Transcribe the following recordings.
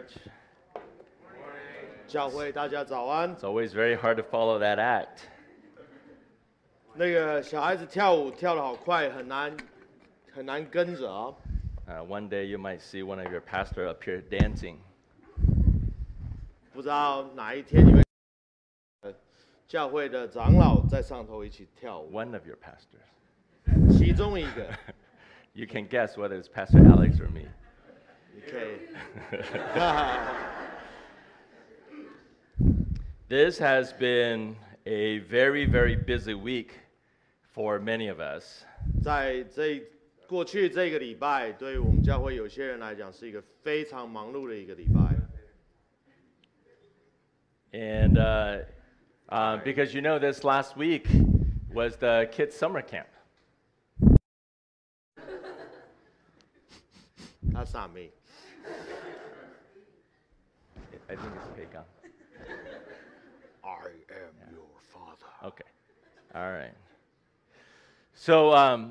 church. 教会大家早安。 It's always very hard to follow that act. 那个小孩子跳舞跳得好快，很难跟着啊。 One day you might see one of your pastor up here dancing. 不知道哪一天你会教会的长老在上头一起跳舞， One of your pastors. 其中一个 You can guess whether it's Pastor Alex or me. 你可以。 This has been a very, very busy week for many of us. 在过去这个礼拜，对于我们教会有些人来讲，是一个非常忙碌的一个礼拜。 And because you know this last week was the kids' summer camp. That's not me. I think it's Pei Gang. I am your father. Okay. All right. So,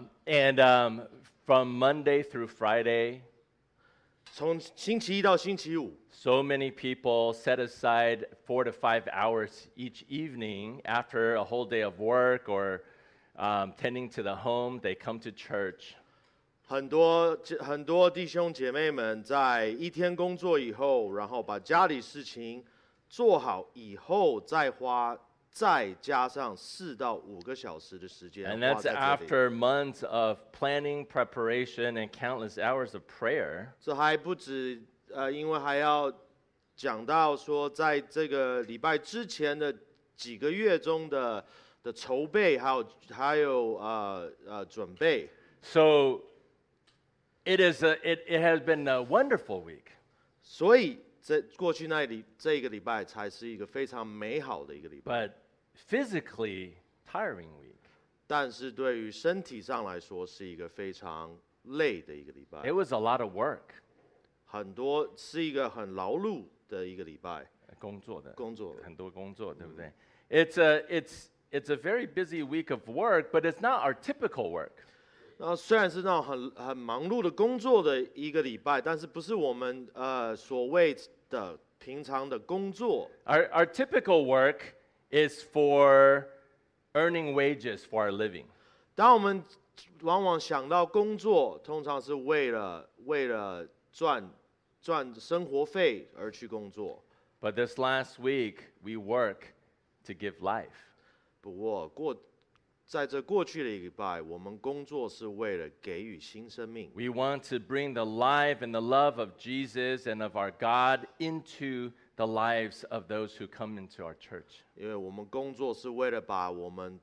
from Monday through Friday, 从星期一到星期五， so many people set aside 4 to 5 hours each evening after a whole day of work or tending to the home. They come to church. 很多弟兄姐妹们在一天工作以后，然后把家里事情做好以后，再加上4到5个小时的时间 And 花 that's 在这里。 after months of planning, preparation, and countless hours of prayer. 这还不止，因为还要讲到说，在这个礼拜之前的几个月中的筹备，还有准备。 So it has been a wonderful week. 所以在过去这个礼拜才是一个非常美好的一个礼拜。 But physically tiring week. 但是对于身体上来说，是一个非常累的一个礼拜 It， was a lot of work. 是一个很劳碌的一个礼拜。 工作的， 工作的。 很多工作，对不对？It's a very busy week of work, but it's not our typical work. 然后虽然是那种很忙碌的工作的一个礼拜，但是不是我们所谓的平常的工作。 Our typical work is for earning wages for our living. 当我们往往想到工作，通常是为了赚生活费而去工作。 But this last week, we work to give life. 不过在这过去的一个礼拜，我们工作是为了给予新生命。 We want to bring the life and the love of Jesus and of our God into the lives of those who come into our church. 因为我们工作是为了把我们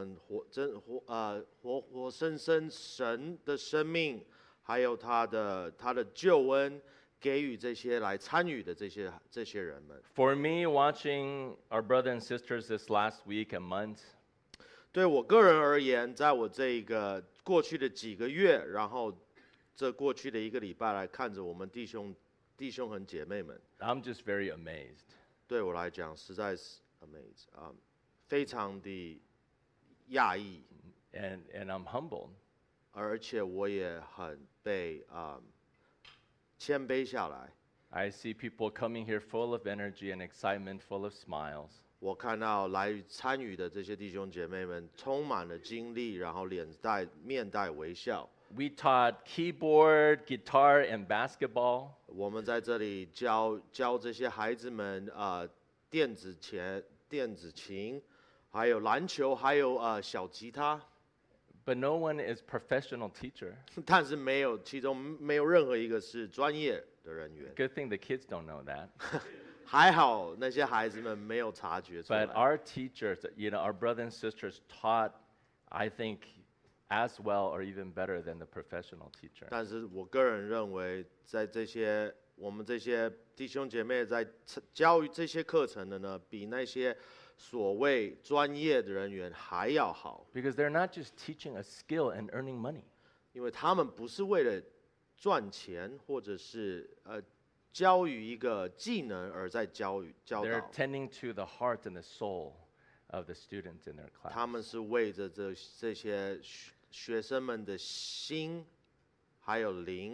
活生生神的生命，还有他的救恩，给予这些来参与的这些人们。 For me, watching our brothers and sisters this last week and month, 对我个人而言，在我这个过去的几个月，然后这过去的一个礼拜来看着我们弟兄和姐妹们， I'm just very amazed. 对我来讲实在是 amazed 非常的讶异， And I'm humbled. 而且我也很被谦卑下来。 I see people coming here full of energy and excitement, full of smiles. 我看到来参与的这些弟兄姐妹们充满了精力，然后面带微笑。 We taught keyboard, guitar, and basketball. 我们在这里教这些孩子们电子琴，还有篮球，还有小吉他。 But no one is professional teacher. 但是其中没有任何一个是专业的人员。 Good thing the kids don't know that. 还好那些孩子们没有察觉出来。 But our teachers, our brothers and sisters taught, I think, as well or even better than the professional teacher. 但是我个人认为，在我们这些弟兄姐妹在教育这些课程的呢，比那些所谓专业的人员还要好。 Because they're not just teaching a skill and earning money. 因为他们不是为了赚钱，或者是教育一个技能而在教 They're 导。 tending to the heart and the soul of the students in their class. 他们是为着这些学生们的心还有灵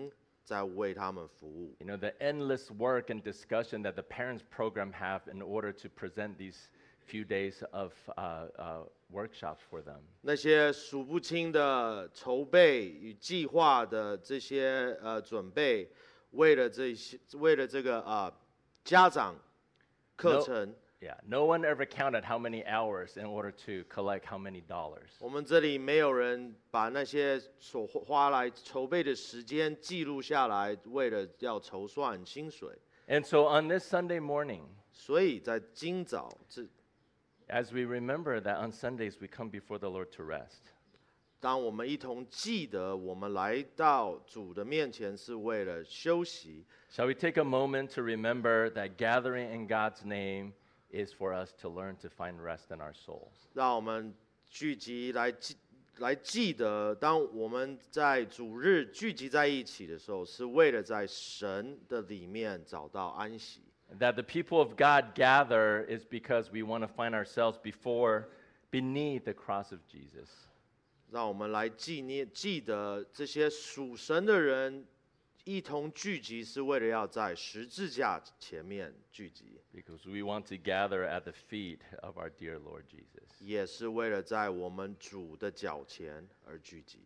在为他们服务。 You know, the endless work and discussion that the parents program have in order to present these few days of workshops for them. 那些数不清的筹备与计划的这些准备，为了这个家长课程。 Yeah, no one ever counted how many hours in order to collect how many dollars. 我们这里没有人把那些所花来筹备的时间记录下来，为了要筹算薪水。 And so on this Sunday morning, 所以在今早 as we remember that on Sundays we come before the Lord to rest. 当我们一同记得我们来到主的面前是为了休息， Shall we take a moment to remember that gathering in God's name is for us to learn to find rest in our souls? 让我们聚集来记得，当我们在主日聚集在一起的时候，是为了在神的里面找到安息。 That the people of God gather is because we want to find ourselves beneath the cross of Jesus. 让我们来记得这些属神的人一同聚集，是为了要在十字架前面聚集， Because we want to gather at the feet of our dear Lord Jesus. 也是为了在我们主的脚前而聚集。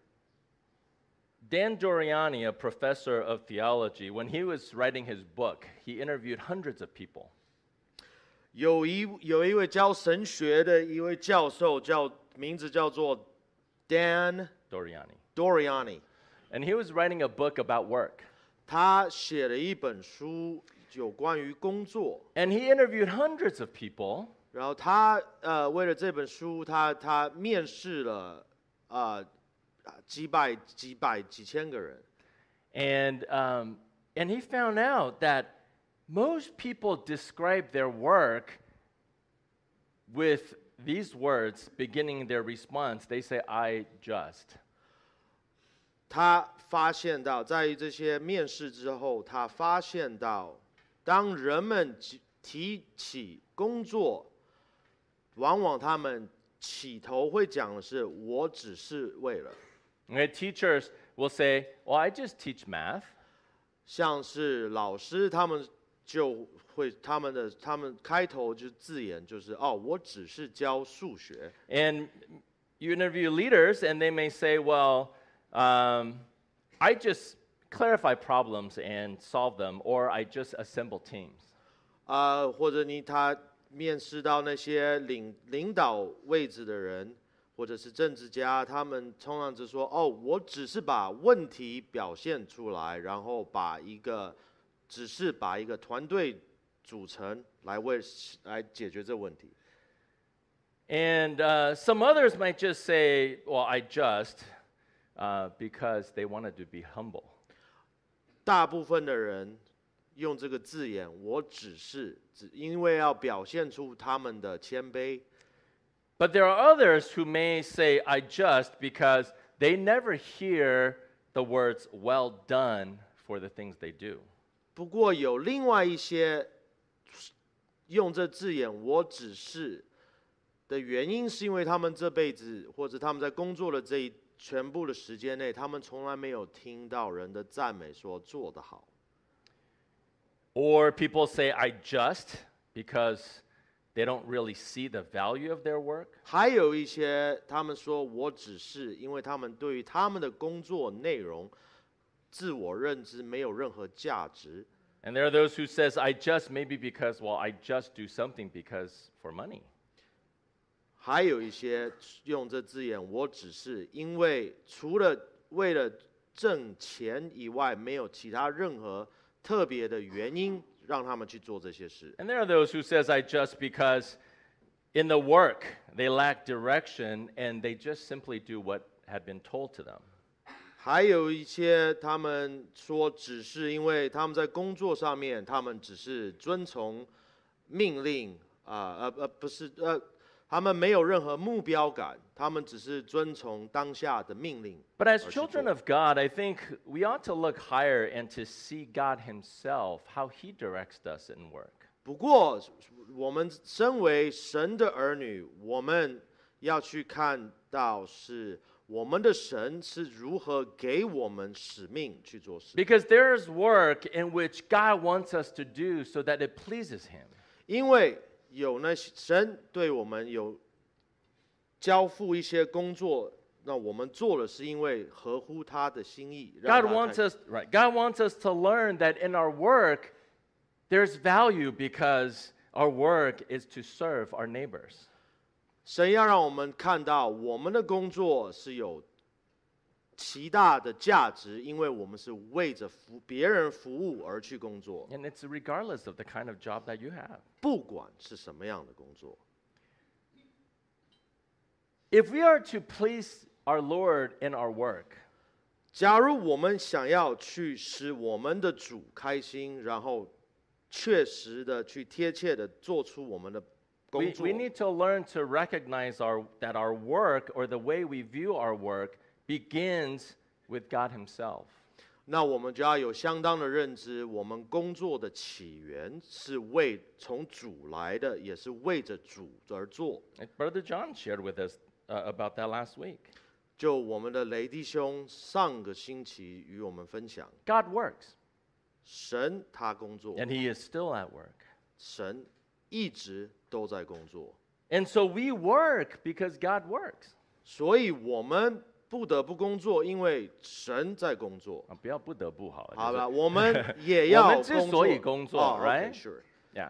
Dan Doriani, a professor of theology, when he was writing his book, he interviewed hundreds of people. 有一位教神学的一位教授，名字叫做 Dan Doriani， And he was writing a book about work. 他写了一本书有关于工作， And he interviewed hundreds of people. 然后他为了这本书，他面试了几千个人。 And he found out that most people describe their work with these words beginning their response. They say, I just. 他发现到，在这些面试之后，他发现到，当人们提起工作，往往他们起头会讲的是“我只是为了”。 Okay, teachers will say, well, I just teach math. 像是老师，他们就会他们开头就字眼就是我只是教数学。 And you interview leaders, and they may say, well, I just clarify problems and solve them, or I just assemble teams. 或者他面试到那些领导位置的人，或者是政治家，他们通常只说我只是把问题表现出来，然后只是把一个团队组成来解决这个问题。 And some others might just say, well, I just, because they wanted to be humble. 大部分的人用这个字眼，我只因为要表现出他们的谦卑。 But there are others who may say, I just, because they never hear the words, well done, for the things they do. 不过有另外一些用这字眼，我只是的原因，是因为他们这辈子或者他们在工作的全部的时间内，他们从来没有听到人的赞美说做得好。 Or people say, I just, because they don't really see the value of their work. 还有一些他们说我只是，因为他们对于他们的工作内容自我认知没有任何价值。 And there are those who says, I just, maybe because, well, I just do something because for money. 还有一些用这字眼，我只是因为除了为了挣钱以外，没有其他任何特别的原因让他们去做这些事。 And there are those who says, I just, because in the work they lack direction and they just simply do what had been told to them. 还有一些他们说，只是因为他们在工作上面，他们只是遵从命令不是他们没有任何目标感，他们只是遵从当下的命令。 But as children of God, I think we ought to look higher and to see God Himself, how He directs us in work. 不过，我们身为神的儿女，我们要去看到是我们的神是如何给我们使命去做事。 Because there's work in which God wants us to do so that it pleases Him. 因为有那些神对我们有交付一些工作，那我们做了是因为合乎他的心意。让 God 他 wants 看 us, right? God wants us to learn that in our work, there's value because our work is to serve our neighbors. 神要让我们看到我们的工作是有极大的价值，因为我们是为着别人服务而去工作， And it's regardless of the kind of job that you have. 不管是什么样的工作。 If we are to please our Lord in our work, 假如我们想要去使我们的主开心，然后确实的去贴切的做出我们的工 we 作， need to learn to recognize that our work or the way we view our work begins with God Himself. 那我们就要有相当的认知，我们工作的起源是从主来的，也是为着主而做。 Like Brother John shared with us about that last week. 就我们的雷弟兄上个星期与我们分享， God works, 神他工作， and He is still at work. 神一直都在工作， And so we work because God works. 所以我们不得不工作，因为神在工作。 不要不得不好了， 好了， 就是我们也要我们之所以工作哦 right? okay, sure. Yeah.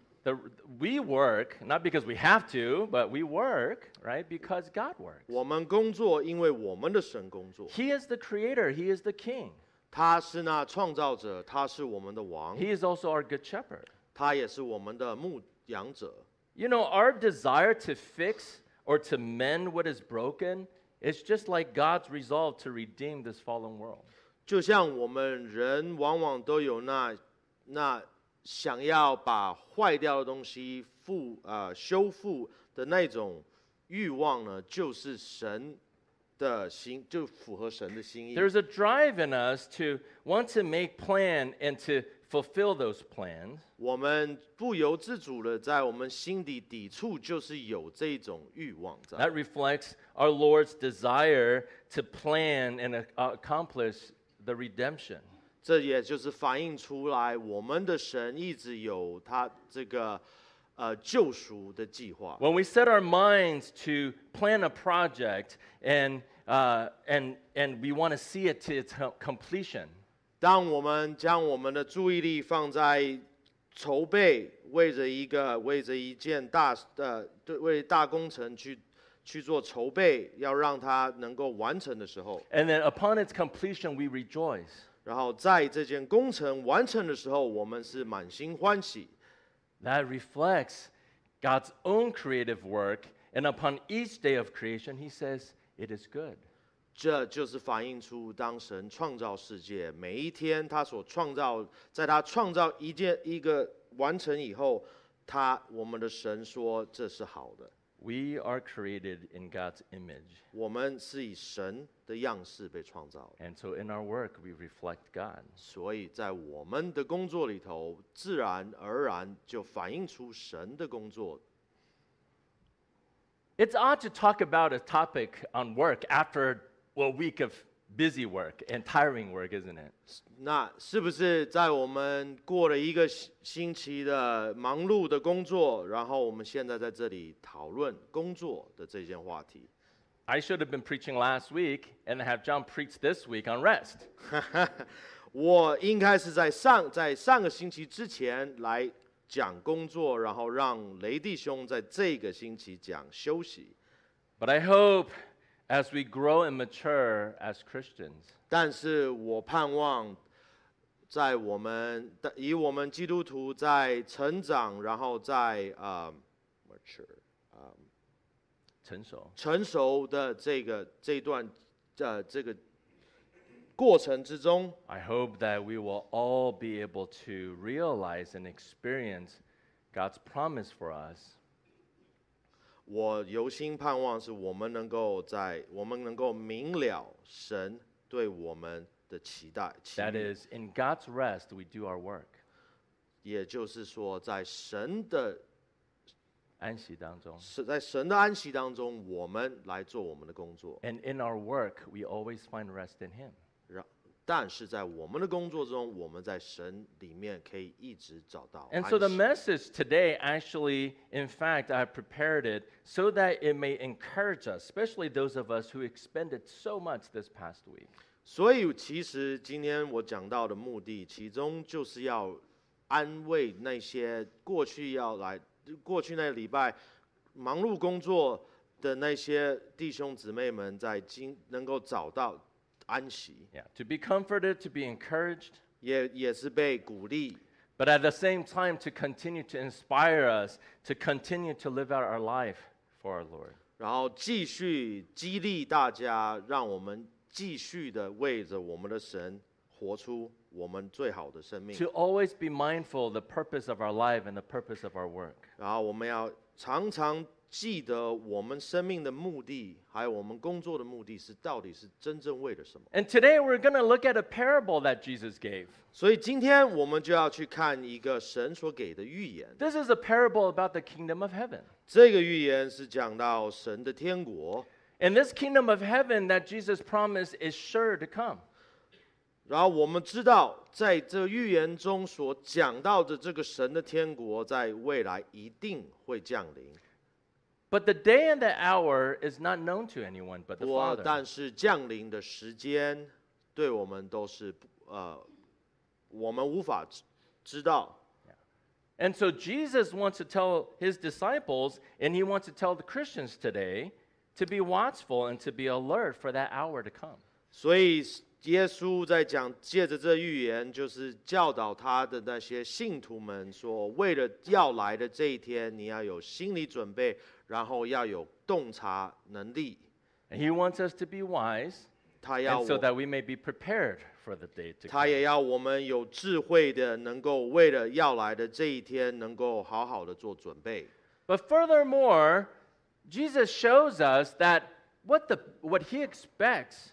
We work, not because we have to, but we work, right? Because God works. 我们工作，因为我们的神工作， He is the creator, He is the king. 他是那创造者，他是我们的王， He is also our good shepherd. 他也是我们的牧养者。 You know, our desire to fix or to mend what is broken is just like God's resolve to redeem this fallen world. 就像我们人往往都有那想要把坏掉的东西修复的那种欲望呢，就是神的心，就符合神的心意。 There's a drive in us to want to make plan and to fulfill those plans. 我们不由自主的在我们心底抵触，就是有这种欲望在。 That reflects our Lord's desire to plan and accomplish the redemption. 这也就是反映出来，我们的神一直有他这个救赎的计划。 When we set our minds to plan a project and we want to see it to its completion, 当我们将我们的注意力放在筹备，为着一件为大工程去做筹备，要让它能够完成的时候， and then upon its completion we rejoice. 然后在这件工程完成的时候，我们是满心欢喜。 That reflects God's own creative work, and upon each day of creation, He says, "It is good." 这就是反映出当神创造世界，每一天他所创造，在他创造一个完成以后，我们的神说这是好的。 We are created in God's image, 我们是以神的样式被创造的， and so in our work we reflect God. 所以在我们的工作里头，自然而然就反映出神的工作。 It's odd to talk about a topic on work after a week of busy work and tiring work, isn't it? 那是不是在我们过了一个星期的忙碌的工作，然后我们现在在这里讨论工作的这件话题？ I should have been preaching last week and have John preach this week on rest. 我应该是在上个星期之前来讲工作，然后让雷弟兄在这个星期讲休息。 But I hope as we grow and mature as Christians, 但是我盼望，在以我们基督徒在成长，然后在mature 成熟的这段这个过程之中， I hope that we will all be able to realize and experience God's promise for us. 我由心盼望是我们能够明了神对我们的期待。 That is, in God's rest, we do our work. 也就是说，在神的安息当中。 是在神的安息当中，我们来做我们的工作。 And in our work, we always find rest in Him. 但是在我们的工作中，我们在神里面可以一直找到 And 安 so the 息。 message today, actually, in fact, I prepared it so that it may encourage us, especially those of us who expended so much this past week. 所以，其实今天我讲到的目的，其中就是要安慰那些过去那礼拜忙碌工作的那些弟兄姊妹们，在能够找到安息， Yeah, to be comforted, to be encouraged, 也是被鼓励， but at the same time to continue to inspire us to continue to live out our life for our Lord. 然后继续激励大家，让我们继续的为着我们的神活出我们最好的生命。 To always be mindful of the purpose of our life and the purpose of our work. 然后我们要常常记得我们生命的目的，还有我们工作的目的到底是真正为了什么。 And today we're going to look at a parable that Jesus gave. 所以今天我们就要去看一个神所给的预言。 This is a parable about the kingdom of heaven. 这个预言是讲到神的天国， And this kingdom of heaven that Jesus promised is sure to come. 然后我们知道，在这预言中所讲到的这个神的天国，在未来一定会降临。 But the day and the hour is not known to anyone but the 但 Father. 是降临的时间，对我们都是我们无法知道。 And so Jesus wants to tell his disciples, and he wants to tell the Christians today, to be watchful and to be alert for that hour to come. 所以耶稣在借着这预言，就是教导他的那些信徒们说，为了要来的这一天，你要有心理准备，然后要有洞察能力。 And he wants us to be wise, 他要 and so 我 that we may be prepared for the day to 他 come. 也要我们有智慧的，能够为了要来的这一天，能够好好的做准备。 But furthermore, Jesus shows us that what he expects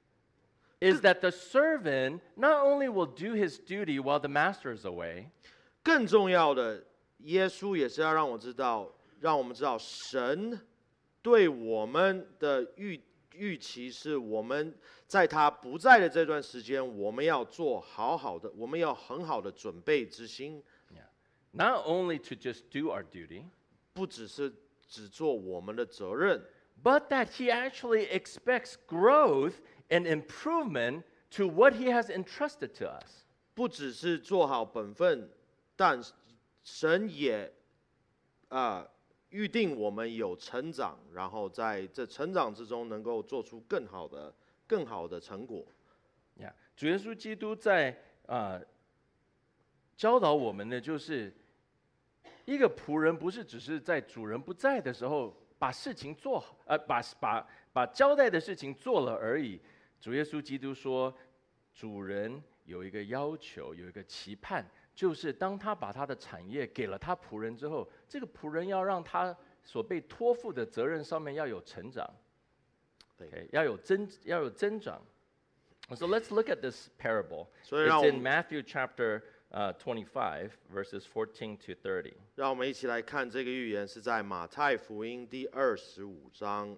is that the servant not only will do his duty while the master is away, 更重要的，耶稣也是要让我们知道，神对我们的预期是，我们在他不在的这段时间，我们要我们要很好的准备之心， not only to just do our duty, 不只做我们的责任， but that he actually expects growth and improvement to what he has entrusted to us. 不只是做好本分，但神也预定我们有成长，然后在这成长之中能够做出更好的成果。 Yeah. 主耶稣基督在教导我们的就是一个仆人不是只是在主人不在的时候把事情做好，把交代的事情做了而已。主耶稣基督说，主人有一个要求，有一个期盼，就是当他把他的产业给了他仆人之后，这个仆人要让他所被托付的责任上面要有成长， 对， 要有增长。So let's look at this parable. 所以让 It's 我 in 们 Matthew chapter 25, verses 14 to 30. 让我们一起来看这个预言，是在马太福音第25章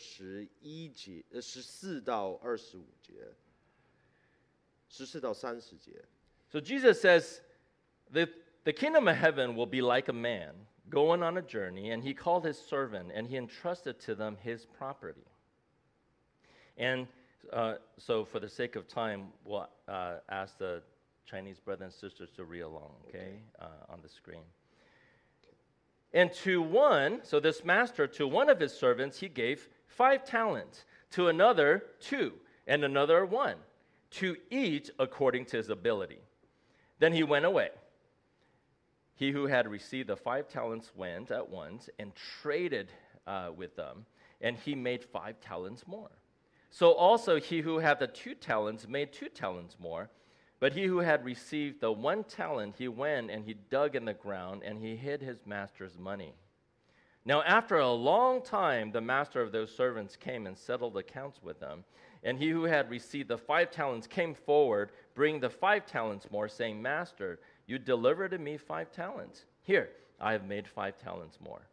14到25节，14到30节。 So Jesus says, the kingdom of heaven will be like a man going on a journey, and he called his servant, and he entrusted to them his property. And so for the sake of time, we'll ask the Chinese brothers and sisters to read along, okay, on the screen. And to one, so this master, to one of his servants, he gave 5 talents, to another 2, and another 1, to each according to his ability. Then he went away. He who had received the 5 talents went at once and traded with them, and he made 5 talents more. So also he who had the 2 talents made 2 talents more. But he who had received the 1 talent, he went and he dug in the ground, and he hid his master's money. Now after a long time, the master of those servants came and settled accounts with them. And he who had received the 5 talents came forward, bringing the 5 talents more, saying, Master, you delivered to me 5 talents. Here, I have made 5 talents more.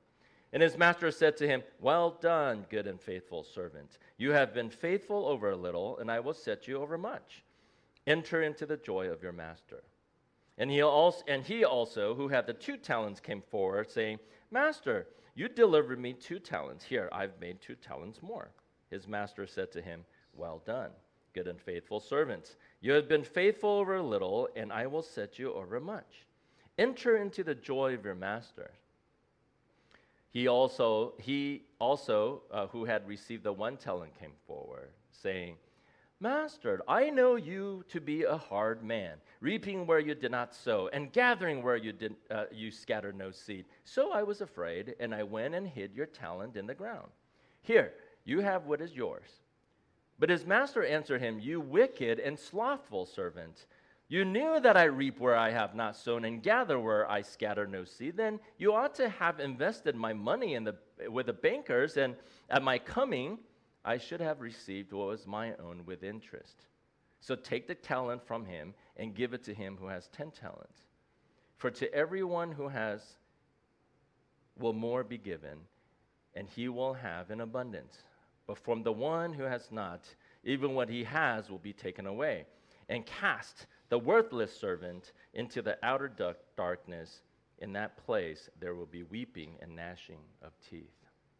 And his master said to him, Well done, good and faithful servant. You have been faithful over a little, and I will set you over much. Enter into the joy of your master. And he also, who had the 2 talents, came forward, saying, Master, you delivered me 2 talents. Here, I've made 2 talents more. His master said to him, Well done, good and faithful servant. You have been faithful over a little, and I will set you over much. Enter into the joy of your master. He also, who had received the 1 talent, came forward, saying, Master, I know you to be a hard man, reaping where you did not sow, and gathering where you scattered no seed. So I was afraid, and I went and hid your talent in the ground. Here, you have what is yours. But his master answered him, You wicked and slothful servant. You knew that I reap where I have not sown and gather where I scatter no seed. Then you ought to have invested my money with the bankers, and at my coming I should have received what was my own with interest. So take the talent from him and give it to him who has 10 talents. For to everyone who has will more be given, and he will have in abundance. But from the one who has not, even what he has will be taken away. And cast the worthless servant into the outer darkness. In that place there will be weeping and gnashing of teeth.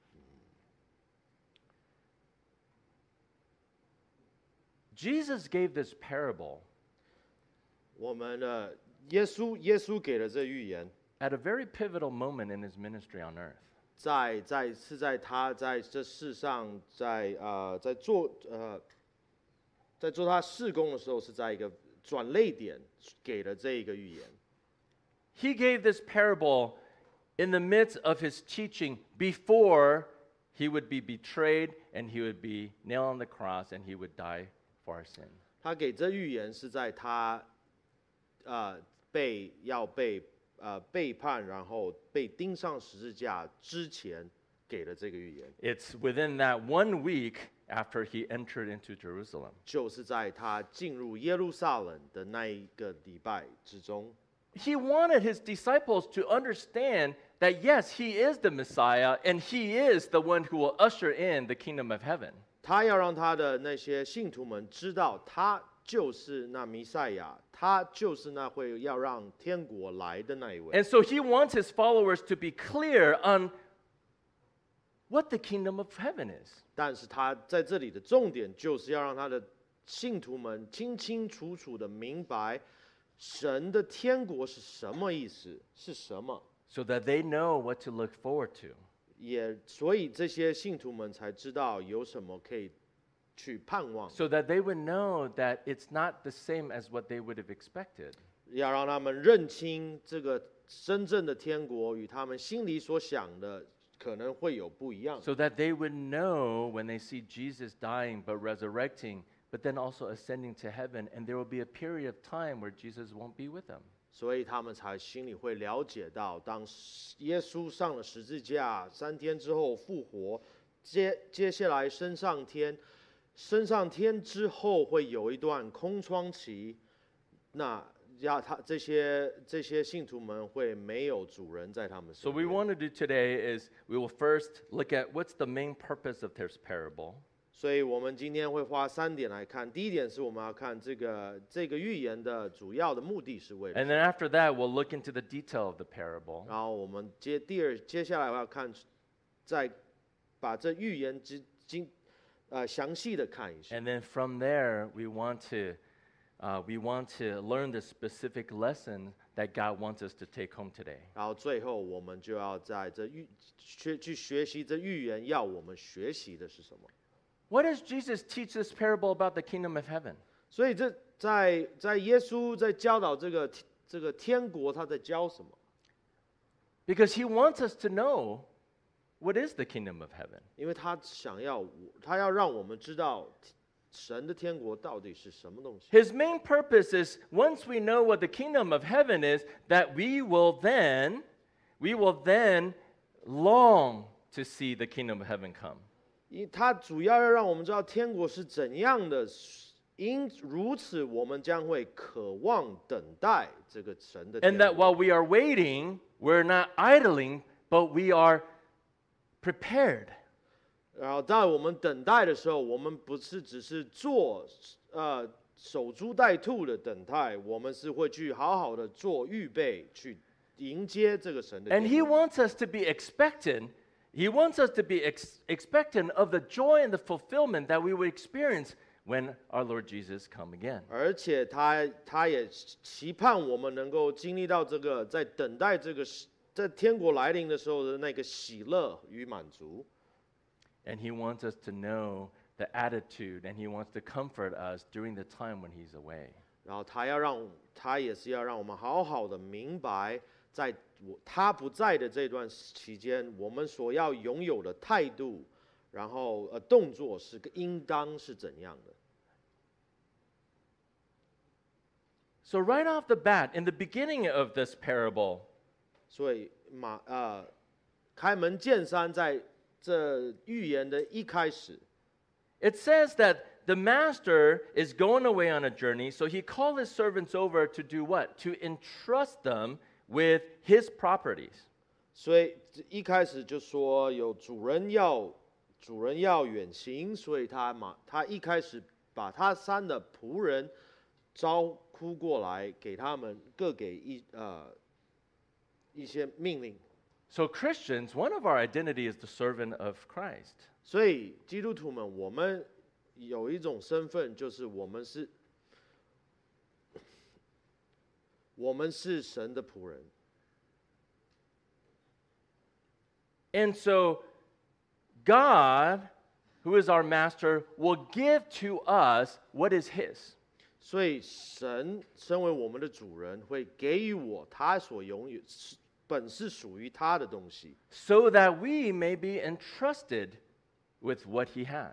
Jesus gave this parable 我们耶稣给了这预言， at a very pivotal moment in his ministry on earth. 在他在这世上在做他事工的时候，是在一个转捩点给了这一个预言。 He gave this parable in the midst of his teaching before he would be betrayed and he would be nailed on the cross and he would die for our sin. 他给这预言是在他背叛，然后被钉上十字架之前给了这个预言。 It's within that 1 week after he entered into Jerusalem. 就是在他进入耶路撒冷的那一个礼拜之中。 He wanted his disciples to understand that yes, he is the Messiah and he is the one who will usher in the kingdom of heaven. 他要让他的那些信徒们知道，他就是那弥赛亚，他就是那会要让天国来的那一位。 And so he wants his followers to be clear on what the kingdom of heaven is. 但是他在这里的重点就是要让他的信徒们清清楚楚的明白，神的天国是什么意思，是什么。 So that they know what to look forward to. 所以这些信徒们才知道有什么可以去盼望。 So that they would know that it's not the same as what they would have expected. 要让他们认清这个真正的天国与他们心里所想的可能会有不一样。 So that they would know when they see Jesus dying but resurrecting, but then also ascending to heaven, and there will be a period of time where Jesus won't be with them. 所以他们才心里会了解到，当耶稣上了十字架，3天之后复活，接下来升上天之后会有一段空窗期，那这些信徒们会没有主人在他们 So 身 what we 边。 want to do today is we will first look at what's the main purpose of this parable. 所以我们今天会花3点来看。第一点是我们要看这个预言的主要的目的是为了 And then after that, we'll look into the detail of the parable. 然后我们接下来我要看，再把这预言详细的看一下。 And then from there, we want to learn the specific lesson that God wants us to take home today. 然后最后我们就要在去学习这预言要我们学习的是什么。 What does Jesus teach this parable about the kingdom of heaven? 所以在耶稣在教导这个天国，他在教什么？ Because he wants us to know what is the kingdom of heaven. 因为他要让我们知道神的天国到底是什么东西。 His main purpose is once we know what the kingdom of heaven is, that we will then long to see the kingdom of heaven come. 他主要要让我们知道天国是怎样的，如此我们将会渴望等待这个神的天 And that 国。 while we are waiting, we're not idling, but we are prepared. 然后在我们等待的时候，我们不是只是做守株待兔的等待，我们是会去好好的做预备，去迎接这个神的 And 殿 he 幕。 wants us to be expectant. He wants us to be expectant of the joy and the fulfillment that we would experience when our Lord Jesus come again. 而且他也期盼我们能够经历到这个，在等待这个在天国来临的时候的那个喜乐与满足。 And he wants us to know the attitude, and he wants to comfort us during the time when he's away. 然后他也是要让我们好好的明白，在他不在的这段期间，我们所要拥有的态度，然后动作应当是怎样的。 So right off the bat, in the beginning of this parable, 所以开门见山，在这预言的一开始， it says that the master is going away on a journey, so he called his servants over to do what? To entrust them with his properties. 所以一开始就说有主人要远行，所以他一开始把他3的仆人招呼过来，给他们各给一些命令。 So Christians, one of our identity is the servant of Christ. 所以基督徒们，我们有一种身份，就是我们是神的仆人。 And so God, who is our master, will give to us what is his. 所以神身为我们的主人，会给予我他所拥有本是属于他的东西， so that we may be entrusted with what he has.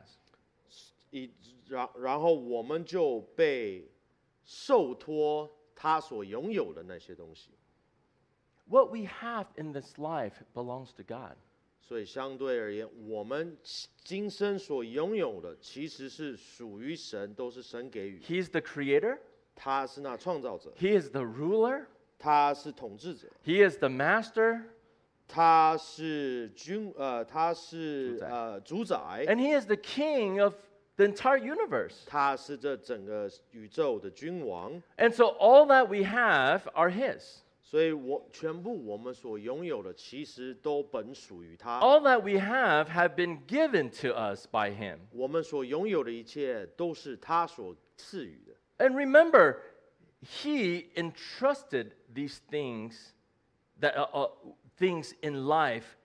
然后我们就被受托他所拥有的那些东西。 What we have in this life belongs to God. 所以相对而言，我们今生所拥有的其实是属于神，都是神给予。 He's the creator, 他是那创造者， he is the ruler, 他是统治者， he is the master, 他是主宰， and he is the king of the entire universe. 他是这整个宇宙的君王。 And so all that we have are his. 所以全部我们所拥有的，其实都本属于他。 All that we have been given to us by him. 我们所拥有的一切，都是他所赐予的。 And remember, he entrusted these things things in life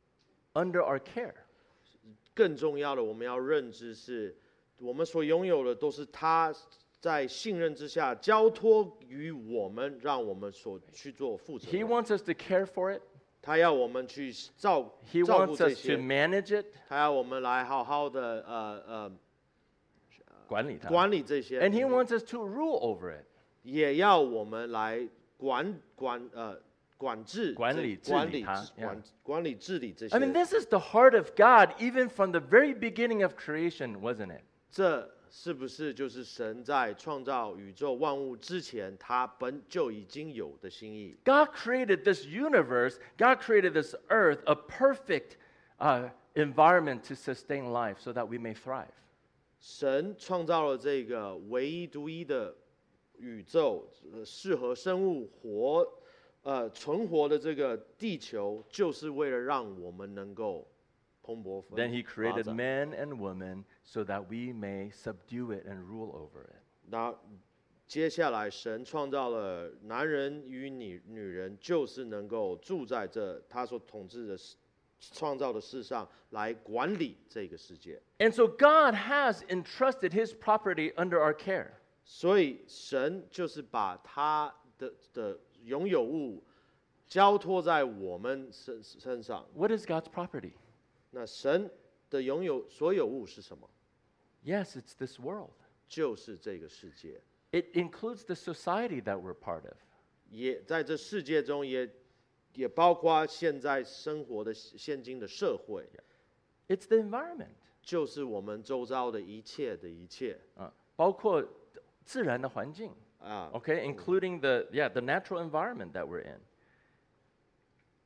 under our care. 更重要的，我们要认知是，我们所拥有的都是他在信任之下交托于我们，让我们所去做负责 He 的。 wants us to care for it. 他要我们去照 He 顾 wants 这 us to 些， manage it, 他要我们来好好的管理它。 管理这些， And he wants us to rule over it. 也要我们来管制管理治理它管理治理这 I mean, 些。 this is the heart of God, even from the very beginning of creation, wasn't it? 这是不是就是神在创造宇宙万物之前，他本就已经有的心意？ God created this universe, God created this earth, a perfect environment to sustain life so that we may thrive. 神创造了这个唯一独一的宇宙，适合生物存活的这个地球，就是为了让我们能够蓬勃发 Then he created 展。 men and women so that we may subdue it and rule over it. 那接下来，神创造了男人与女人，就是能够住在这他所统治的创造的世上，来管理这个世界。 And so God has entrusted his property under our care. 所以神就是把他的拥有物交托在我们身上。 What is God's property? 那神的所有物是什么？ Yes, it's this world. 就是这个世界。 It includes the society that we're part of. 也在这世界中也包括现在生活的现今的社会， It's the environment. 就是我们周遭的一切的一切包括自然的环境。 啊。 Okay, including the natural environment that we're in.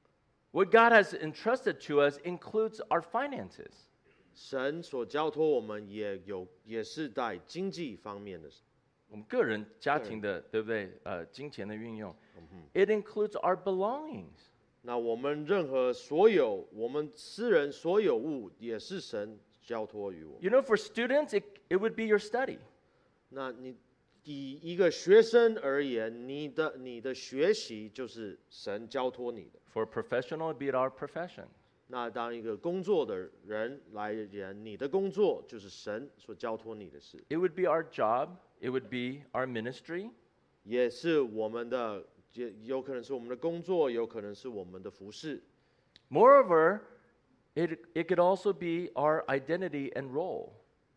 What God has entrusted to us includes our finances. 神所交托我们也是在经济方面的。 我们个人家庭的，对不对？金钱的运用。It includes our belongings. 那我们任何所有我们私人所有物，也是神交托于我。 You know, for students, it would be your study. 那你以一个学生而言，你的学习就是神交托你的。 For a professional, it'd be our profession. 那当一个工作的人来言，你的工作就是神所交托你的事。 It would be our job. It would be our ministry. 也是我们的，也有可能是我们的工作，有可能是我们的服饰。 Moreover, it could also be our identity and role.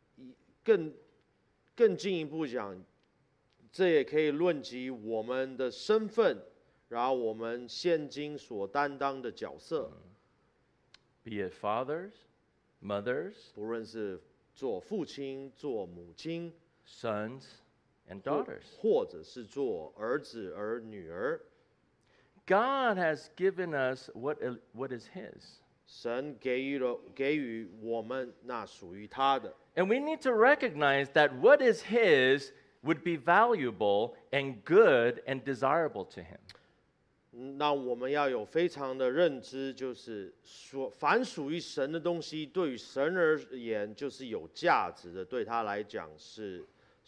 更进一步讲，这也可以论及我们的身份，然后我们现今所担当的角色。 Be it fathers, mothers, 不论是做父亲、做母亲， sons, and daughters. 或者是做儿子儿女儿， God has given us what is His. 神给予我们那属于他的。 And we need to recognize that what is His would be valuable and good and desirable to Him. 那我们要有非常的认知，就是凡属于神的东西，对于神而言就是有价值的，对他来讲是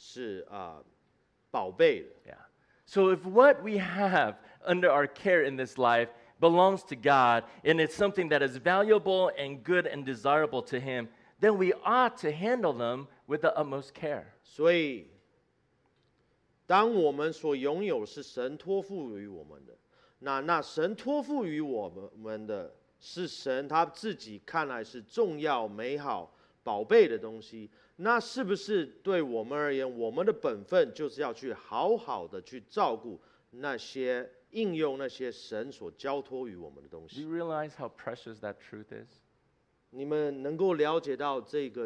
宝贝的。 Yeah. So if what we have under our care in this life belongs to God and it's something that is valuable and good and desirable to Him, then we ought to handle them with the utmost care. 所以，当我们所拥有是神托付于我们的，那神托付于我们的是神他自己看来是重要、美好、宝贝的东西，那是不是对我们而言，我们的本分就是要去好好的去照顾那些应用那些神所交托于我们的东 Do 西？ you realize how precious that truth is? 你们能够了解到这个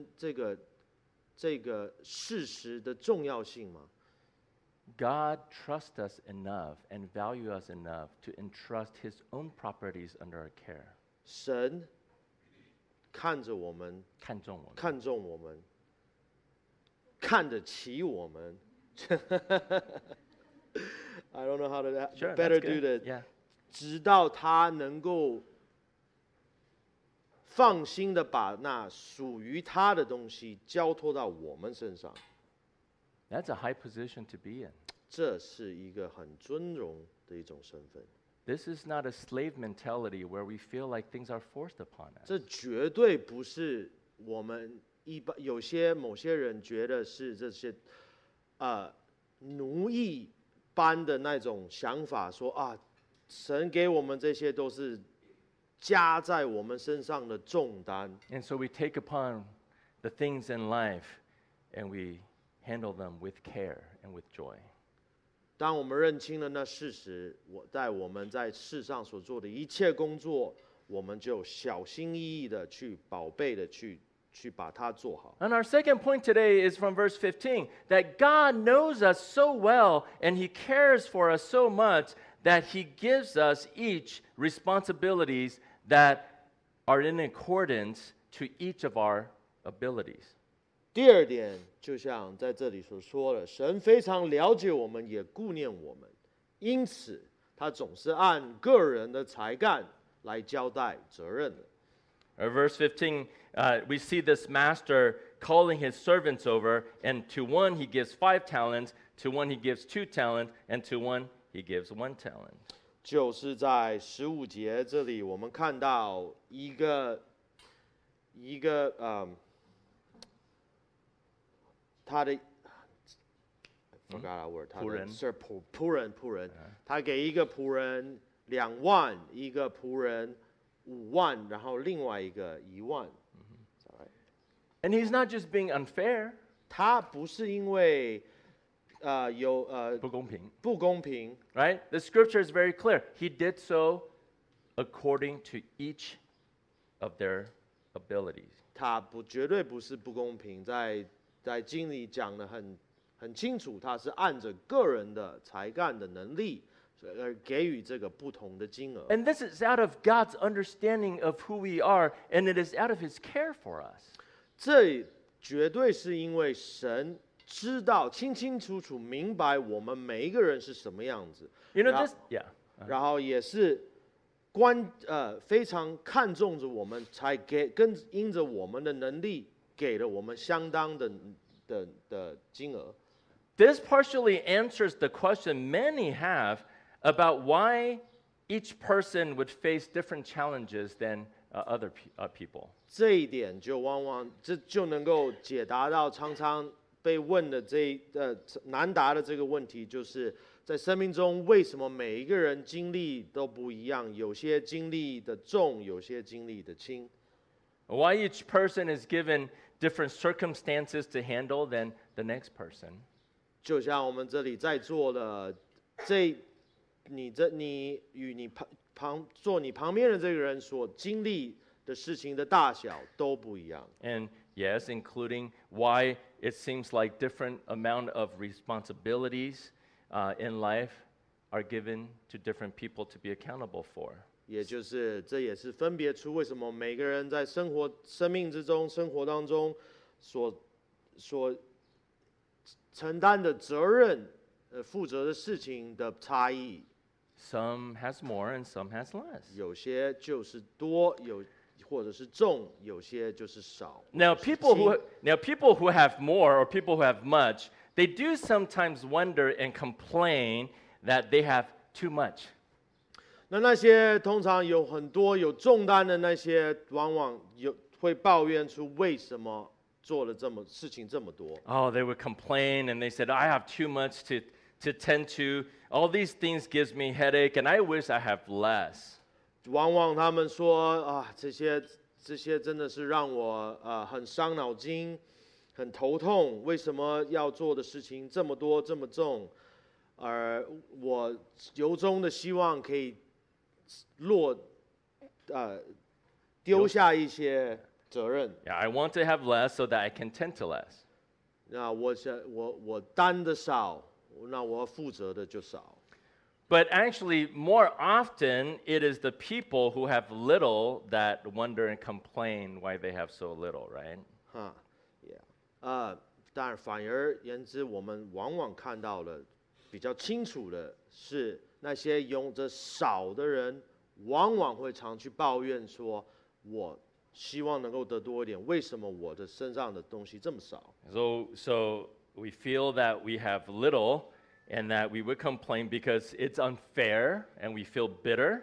事实的重要性吗？ God trusts us enough and value us enough to entrust His own properties under our care. 神看着我们， 看重我们。 看重我们，看得起我们。I don't know how to Sure, better that's do good. that. Yeah. 直到他能够放心的把那属于他的东西交托到我们身上， That's a high position to be in. 这是一个很尊荣的一种身份。 This is not a slave mentality where we feel like things are forced upon us. 这绝对不是我们一般某些人觉得是这些奴役般的那种想法，说啊，神给我们这些都是加在我们身上的重担。 And so we take upon the things in life and we handle them with care and with joy. 当我们认清了那事实，我们在世上所做的一切工作，我们就小心翼翼的去宝贝的去把它做好。 And our second point today is from verse 15 that God knows us so well and He cares for us so much that He gives us each responsibilities that are in accordance to each of our abilities. 第二点，就像在这里所说的，神非常了解我们，也顾念我们，因此他总是按个人的才干来交代责任的。 Verse 15, we see this master calling his servants over, and to one he gives 5 talents, to one he gives 2 talents, and to one he gives 1 talent. 就是在15节这里，我们看到一个他的forgot our word， 仆人是仆人，他给一个仆人2万，一个仆人5万，然后另外一个1万。 And he's not just being unfair, 他不是因为不公平, 不公平， right? The scripture is very clear. He did so according to each of their abilities. 他绝对不是不公平，在经里讲的很清楚，他是按着个人的才干的能力给予这个不同的金额。 And this is out of God's understanding of who we are, and it is out of His care for us. 这绝对是因为神知道清清楚楚明白我们每一个人是什么样子， You know, Yeah. this, yeah. 然后也是非常看重着我们，才因着我们的能力给了我们相当的金额。 This partially answers the question many have about why each person would face different challenges than other people. 这一点就往往就能够解答到常常被问的难答的这个问题，就是在生命中为什么每一个人经历都不一样，有些经历的重，有些经历的轻。 Why each person is given different circumstances to handle than the next person. 就像我们这里在座的你与你坐你旁边的这个人所经历的事情的大小都不一样。 And yes, including why it seems like different amount of responsibilities in life are given to different people to be accountable for. 这也是分别出为什么每个人在生命之中、生活当中所承担的责任、负责的事情的差异。 Some has more and some has less. 有些就是多，或者是重，有些就是少。 Now 或者是 people 轻 who have more or people who have much, they do sometimes wonder and complain that they have too much. 那些通常有很多有重担的那些，往往会抱怨出为什么做了事情这么多。 Oh, they would complain and they said, I have too much to tend to. All these things gives me headache and I wish I have less. 往往他们说啊，这些真的是让我很伤脑筋，很头痛。为什么要做的事情这么多这么重？而我由衷的希望可以丢下一些责任。 Yeah, I want to have less so that I can tend to less. 那我担的少，那我要负责的就少。 But actually, more often, it is the people who have little that wonder and complain why they have so little, right? 当然，反而言之，我们往往看到了比较清楚的是，那些拥着少的人，往往会常去抱怨说：“我希望能够得多一点，为什么我的身上的东西这么少？” So we feel that we have little and that we would complain because it's unfair and we feel bitter.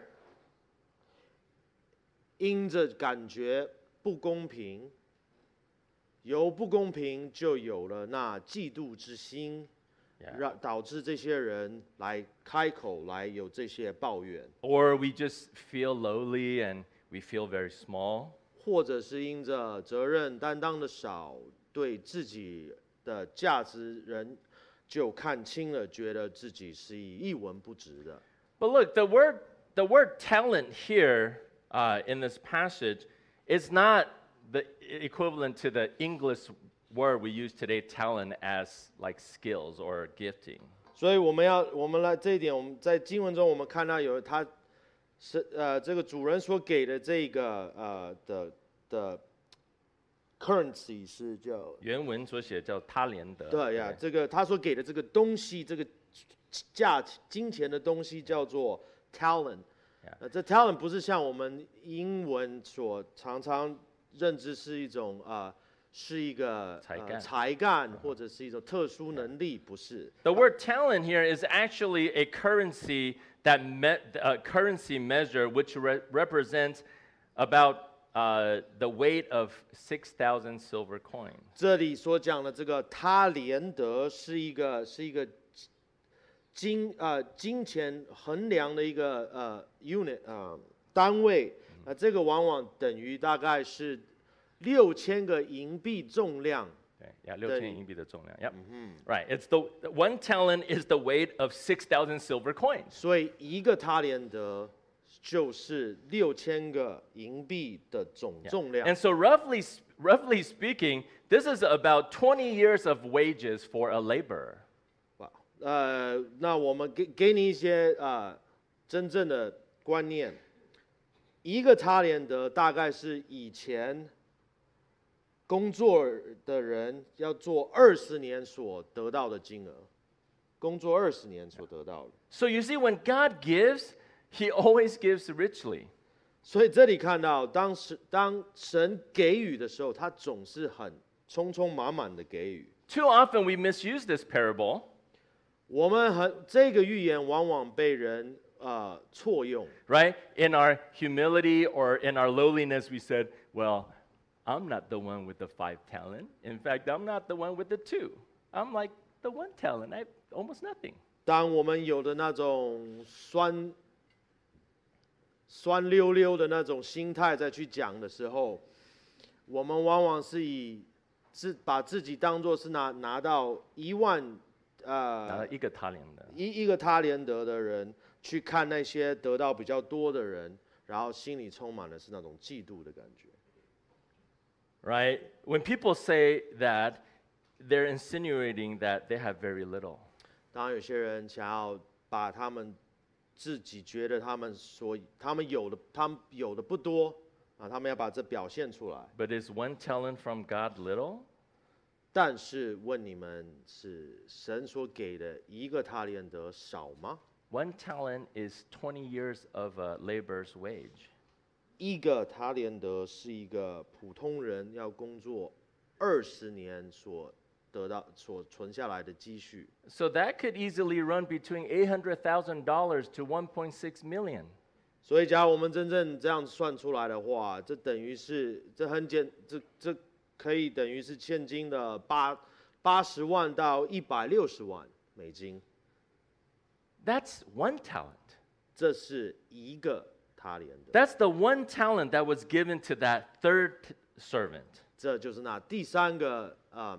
因着感觉不公平，由不公平就有了那嫉妒之心， Yeah. 导致这些人来开口来有这些抱怨， Or we just feel lowly and we feel very small. 或者是因着责任担当的少，对自己的价值人就看清了，觉得自己是一文不值的。 But look, the word talent here in this passage is not the equivalent to the English word we use today, talent, as like skills or gifting. 所以我们来这一点，我们在经文中我们看到有他是这个主人所给的这个的 currency 是叫原文所写叫他连德。 对呀，这个他所给的这个东西，这个金钱的东西叫做 talent。这 talent 不是像我们英文所常常认知是一种是一个才干或者是一种特殊能力，不是。 The word talent here is actually a currency currency measure which represents about the weight of 6,000 silver coins. 这里所讲的这个他连德是一个金钱衡量的一个unit 单位，这个往往等于大概是6000个银币重量。 Yeah, 6000银币的重量。Yep. Right. It's the one talent is the weight of 6,000 silver coins. 所以一个他连德就是6000个银币的总重量。 And so roughly speaking, this is about 20 years of wages for a laborer. 哇， 那我们给你一些真正的观念。一个他连德大概是以前工作的人要做20年所得到的金额，工作20年所得到的。 So you see, when God gives, He always gives richly. 所以这里看到，当神给予的时候，他总是很匆匆忙忙的给予。 Too often we misuse this parable. 我们这个寓言往往被人错用。 Right? In our humility or in our lowliness, we said, well, I'm not the one with the 5 talent. In fact, I'm not the one with the 2. I'm like the 1 talent. I have almost nothing. 当我们有的那种酸溜溜的那种心态再去讲的时候，我们往往是把自己当作是拿到1万一个他连德。 一个他连德的人去看那些得到比较多的人，然后心里充满的是那种嫉妒的感觉。 Right? When people say that, they're insinuating that they have very little. 当然，有些人想要把他们自己觉得他们有的不多他们要把这表现出来。 But is 1 talent from God little? 但是问你们，是神所给的一个他连德少吗 ？1 talent is 20 years of a labor's wage. 一个他连德是一个普通人要工作20年所存下来的积蓄。 So that could easily run between $800,000 to 1.6 million. 所以，假如我们真正这样算出来的话，这等于是这可以等于是现今的80万到160万美金。 That's 1 talent. 这是一个他连德。 That's the 1 talent that was given to that 3rd servant. 这就是那第3个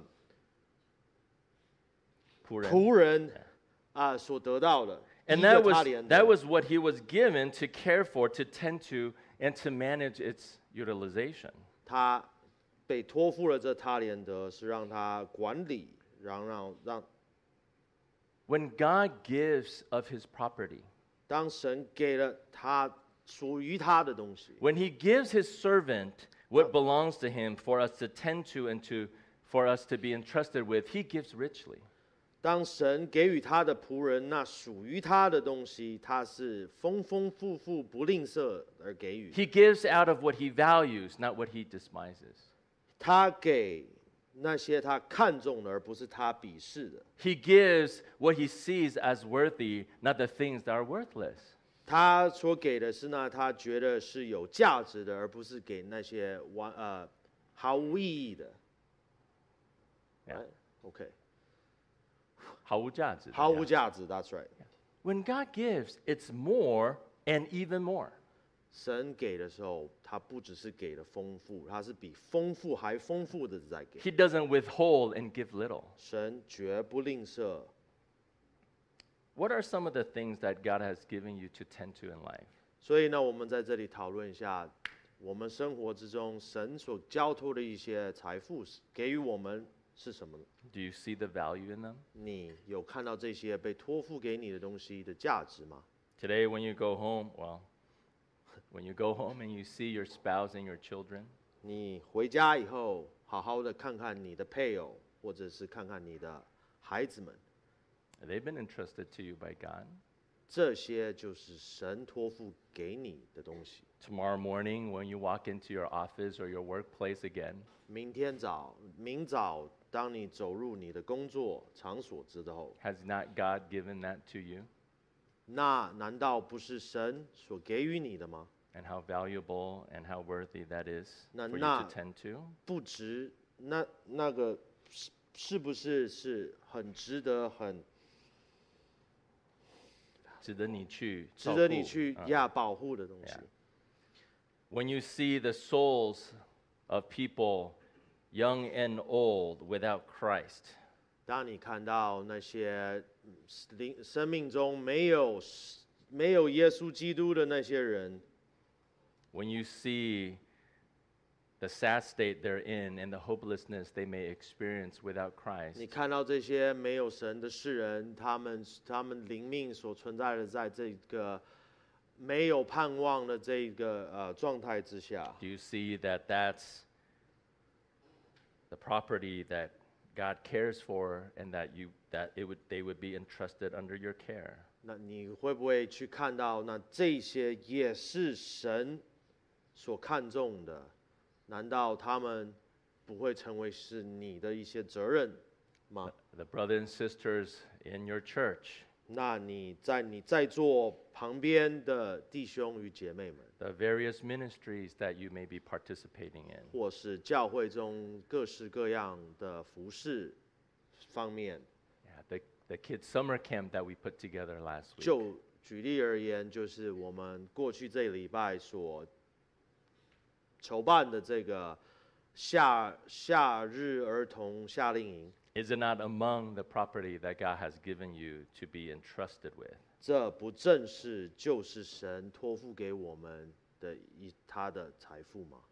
仆人所得到的。 And that was what he was given to care for, to tend to, and to manage its utilization. 他被托付了这他连德，是让他管理，让。 When God gives of His property, 当神给了他属于他的东西 when He gives His servant what belongs to Him for us to tend to and for us to be entrusted with, He gives richly. 当神给予他的仆人那属于他的东西，他是丰丰富富不吝啬而给予。 He gives out of what He values, not what He despises. 他给那些他看重的，而不是他鄙视的。 He gives what He sees as worthy, not the things that are worthless. 他所给的是他觉得是有价值的，而不是给那些毫无意义的。OK。 毫无价值。 毫无价值 ，That's right. When God gives, it's more and even more. 神给的时候，他不只是给的丰富，他是比丰富还丰富的在给。 He doesn't withhold and give little. 神绝不吝啬。 What are some of the things that God has given you to tend to in life? 所以呢，我们在这里讨论一下，我们生活之中神所交托的一些财富给予我们是什么呢？ Do you see the value in them? 你有看到这些被托付给你的东西的价值吗？ Today, when you go home, when you go home and you see your spouse and your children, 你回家以后，好好的看看你的配偶，或者是看看你的孩子们。 they've been entrusted to you by God. 这些就是神托付给你的东西。 Tomorrow morning, when you walk into your office or your workplace again, 明早，当你走入你的工作场所之后， has not God given that to you? 那难道不是神所给予你的吗？ And how valuable and how worthy that is for you to 那 tend to? 不值，那个是不是很值得值得你去保护的东西？ When you see the souls of people, young and old, without Christ, 当你看到那些生命中没有耶稣基督的那些人， when you see the sad state they're in and the hopelessness they may experience without Christ. 你看到这些没有神的世人，他们灵命所存在的，在这个没有盼望的这个状态之下， Do you see that that's the property that God cares for and that they would be entrusted under your care? 那你会不会去看到，那这些也是神所看重的？难道他们不会成为是你的一些责任吗？ The brothers and sisters in your church, 那你在座旁边的弟兄与姐妹们， the various ministries that you may be participating in. 或是教会中各式各样的服饰方面， Yeah, the kids' summer camp that we put together last week. 就举例而言，就是我们过去这礼拜所筹办的这个夏日儿童夏令营， Is it not among the property that God has given you to be entrusted with? 这不正是就是神托付给我们的他的财富吗？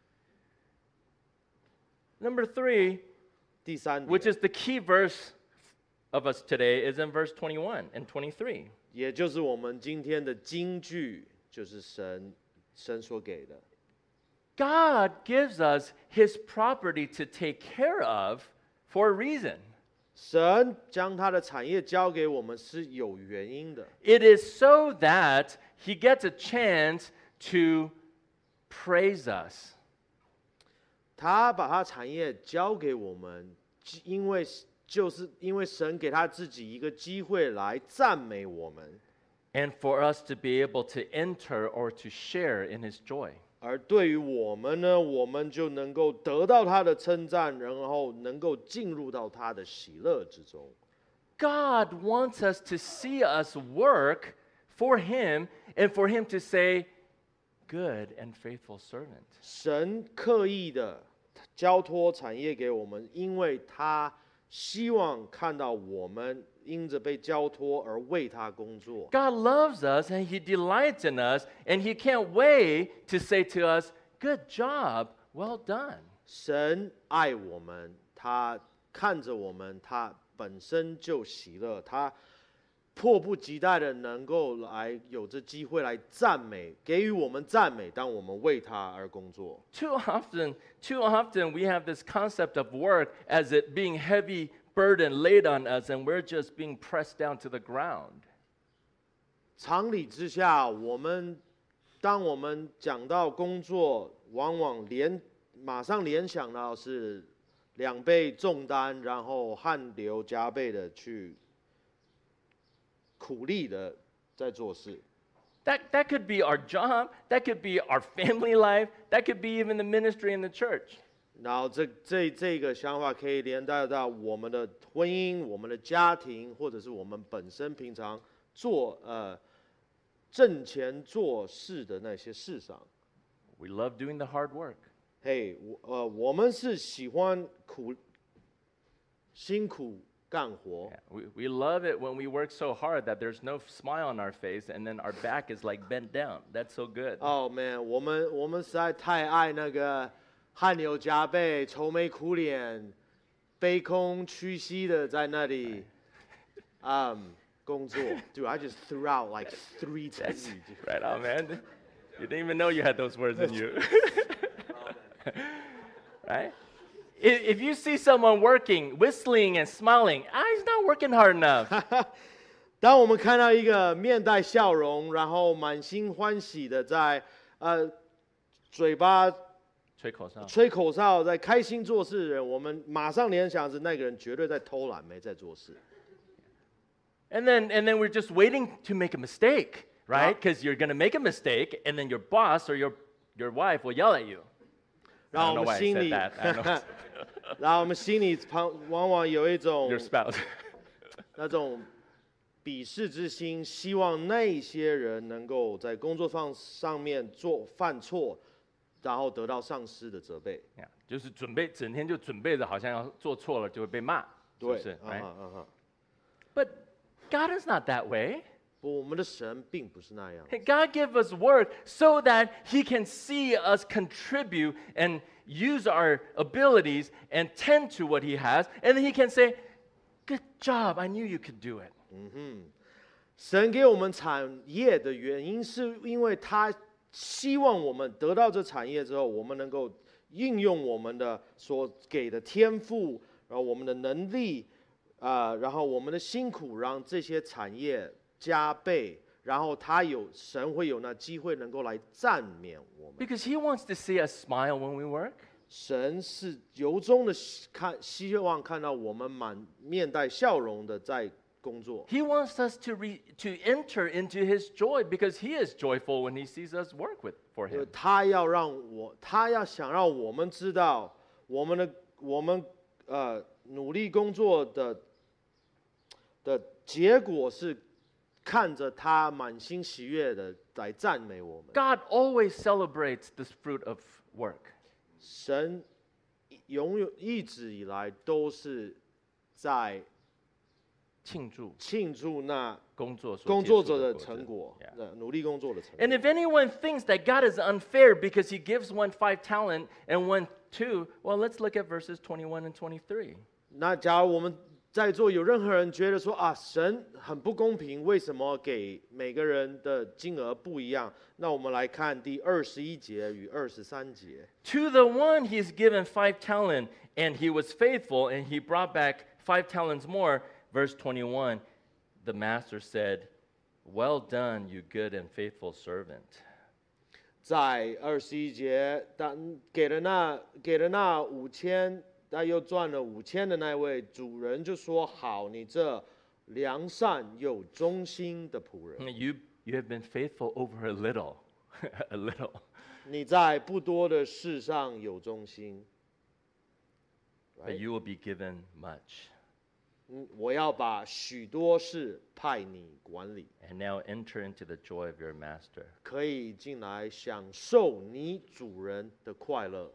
Number 3, 第三 which 点， is the key verse of us today, is in verse 21 and 23. 也就是我们今天的金句，就是神所给的。 God gives us his property to take care of for a reason. 神将他的产业交给我们是有原因的， It is so that he gets a chance to praise us. 他把他产业交给我们，就是因为神给他自己一个机会来赞美我们， And for us to be able to enter or to share in his joy. 而对于我们呢，我们就能够得到他的称赞，然后能够进入到他的喜乐之中。 God wants us to see us work for him and for him to say, good and faithful servant. 神刻意的交托产业给我们，因为他希望看到我们因着被交托而为他工作。 God loves us and he delights in us and he can't wait to say to us, good job, well done. 神爱我们，他看着我们，他本身就喜乐，他迫不及待的能够来有这机会来赞美，给予我们赞美，当我们为他而工作。 Too often we have this concept of work as it being heavy burden laid on us and we're just being pressed down to the ground. 常理之下，当我们讲到工作，往往马上联想到是2倍重担，然后汗流浃背的去苦力的在做事。 That could be our job, that could be our family life, that could be even the ministry in the church. 然后这个想法可以连带到我们的婚姻、我们的家庭，或者是我们本身平常挣钱做事的那些事上。 We love doing the hard work. 嘿，我们是喜欢辛苦干活。 Yeah, we love it when we work so hard that there's no smile on our face and then our back is like bent down. That's so good. Oh man，我们实在太爱那个汗流浃背、愁眉苦脸、卑躬屈膝的在那里，工作。Dude, I just threw out like 3 That's techniques. right on, man. You didn't even know you had those words in you. Right? If you see someone working, whistling and smiling, he's not working hard enough. 当我们看到一个面带笑容，然后满心欢喜的在嘴巴吹口哨，在开心做事的人，我们马上联想是那个人绝对在偷懒，没在做事。 And then we're just waiting to make a mistake, right? Because you're going to make a mistake, and then your boss or your wife will yell at you. I 然后 don't 我 know 们 why I 心 said 里 that. I don't know. 然后我们心里往往有一种 Your spouse. 那种鄙视之心，希望那些人能够在工作上面犯错，然后得到上司的责备。 Yeah, 就是准备整天就准备着，好像要做错了就会被骂，是不是？ 对， Right? But God is not that way. 不，我们的神并不是那样。 God gave us work so that He can see us contribute and use our abilities and tend to what He has, and then He can say, "Good job, I knew you could do it." 神给我们产业的原因，是因为他希望我们得到这产业之后，我们能够应用我们的所给的天赋，然后我们的能力，然后我们的辛苦，让这些产业加倍，然后神会有那机会能够来赞美我们。 Because He wants to see us smile when we work. 神是由衷的希望看到我们面带笑容的在工作。 He wants us to enter into His joy because He is joyful when He sees us work for 因为 Him. 他要想让我们知道，我们努力工作的结果是看着他满心喜悦的来赞美我们。 God always celebrates this fruit of work. 神永远一直以来都是在庆祝那工作者的成果，努力工作的成果。 And if anyone thinks that God is unfair because He gives one 5 talent and one 2, well, let's look at verses 21 and 23. 那假如我们在座有任何人觉得说啊，神很不公平，为什么给每个人的金额不一样？那我们来看第21节与23节。 To the one He's given 5 talent, and he was faithful, and he brought back 5 talents more. Verse 21, the master said, "Well done, you good and faithful servant." 在21节，给了那5000，他又赚了5000的那位主人就说：“好，你这良善又忠心的仆人， You have been faithful over a little, a little. 你在不多的事上有忠心， But you will be given much. 我要把许多事派你管理， And now enter into the joy of your master." 可以进来享受你主人的快乐。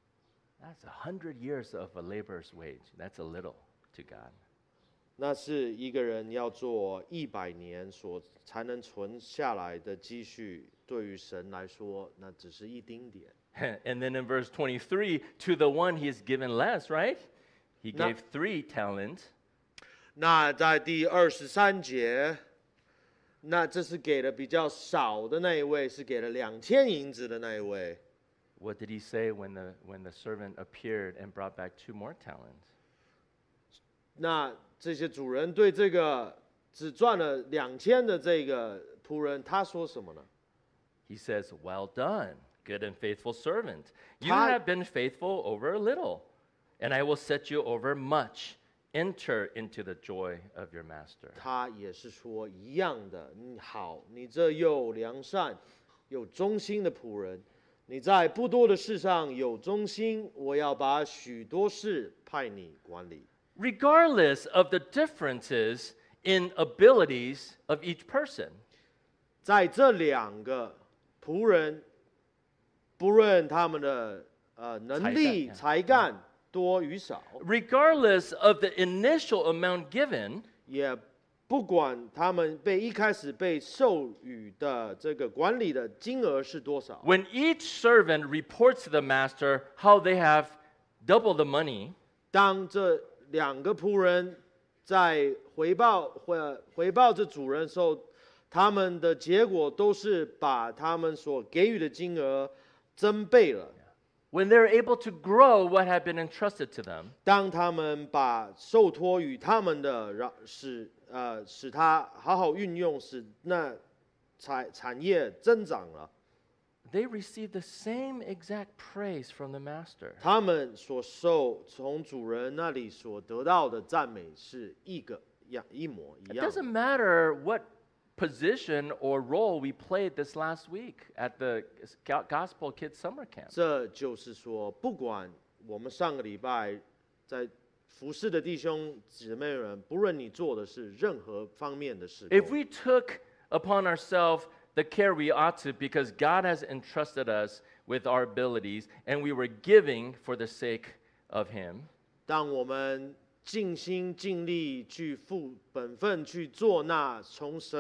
That's 100 years of a laborer's wage. That's a little to God. 那是一个人要做100年才能存下来的积蓄，对于神来说，那只是一丁点。 And then in verse 23, to the one He has given less, right? He No. gave 3 talents. 那在第23节，那这是给了比较少的那一位，是给了2000银子的那一位。 What did He say when the servant appeared and brought back 2 more talents? 那这些主人对这个只赚了2000的这个仆人，他说什么呢？ He says, "Well done, good and faithful servant. You 他 have been faithful over a little, and I will set you over much. Enter into the joy of your master." 他也是说一样的，你好，你这又良善又忠心的仆人，你在不多的事上有忠心，我要把许多事派你管理。 Regardless of the differences in abilities of each person. 在这2个仆人，不论他们的能力才干多与少， Regardless of the initial amount given, 也不管他们一开始被授予的这个管理的金额是多少。 when each servant reports to the master how they have double the money, 当这2个仆人在回报这主人的时候，他们的结果都是把他们所给予的金额增倍了。 when they're able to grow what had been entrusted to them, 当他们把受托与他们的，使他好好运用，使那产业增长了， they receive the same exact praise from the master. 他们从主人那里所得到的赞美是一模一 It 样的。 doesn't matter what position or role we played this last week at the Gospel Kids Summer Camp. 这就是说，不管我们上个礼拜在服侍的弟兄姊妹们，不论你做的是任何方面的事工， If we took upon ourselves the care we ought to because God has entrusted us with our abilities and we were giving for the sake of Him, 当我们尽心尽力去负本分去做那从神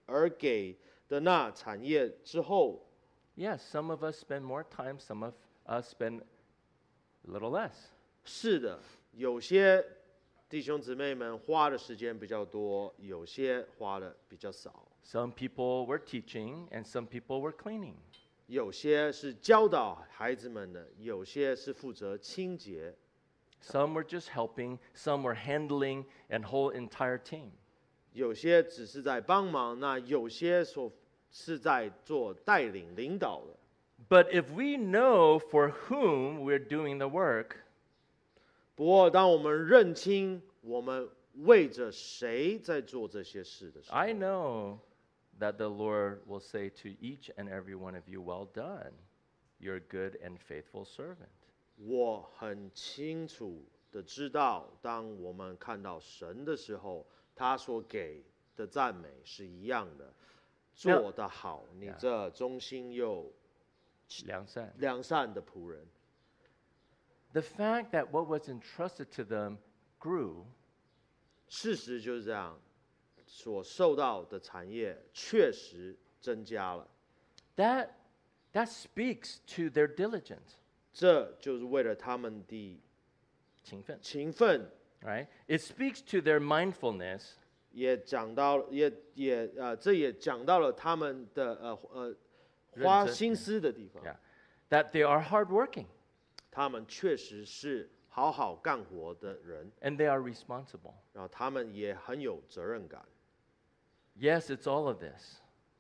而给的那产业之后， Yes, some of us spend more time, some of us spend a little less. 是的，有些弟兄姊妹们花的时间比较多，有些花的比较少， Some people were teaching and some people were cleaning. 有些是教导孩子们的，有些是负责清洁， Some were just helping, some were handling and whole entire team. 有些只是在帮忙，那有些是在做带领、领导的。 But if we know for whom we're doing the work, 不过，当我们认清我们为着谁在做这些事的时候， I know that the Lord will say to each and every one of you, "Well done, your good and faithful servant." 我很清楚的知道，当我们看到神的时候，他所给的赞美是一样的，做得好，你这忠心又良善的仆人。 The fact that what was entrusted to them grew, 事实就是这样，所受到的产业确实增加了， that speaks to their diligence, 这就是为了他们的勤奋, 勤奋， right? It speaks to their mindfulness, 也讲到，这也讲到了他们的花心思的地方。 yeah, that they are hardworking 他们确实是好好干活的人， and they are responsible. 然后他们也很有责任感。 Yes, it's all of this.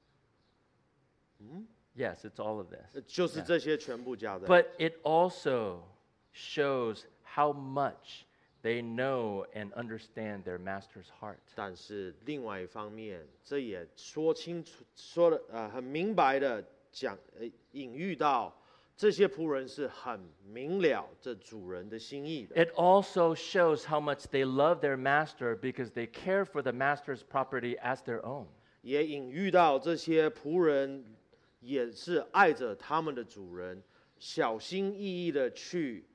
Yes, it's all of this. 就是这些全部加在。 But it also shows how much they know and understand their master's heart. 但是另外一方面，这也说清楚，说的很明白的讲，隐喻到这些仆人是很明了这主人的心意的。 It also shows how much they love their master because they care for the master's property as their own. 也隐喻到这些仆人也是爱着他们的主人，小心翼翼的去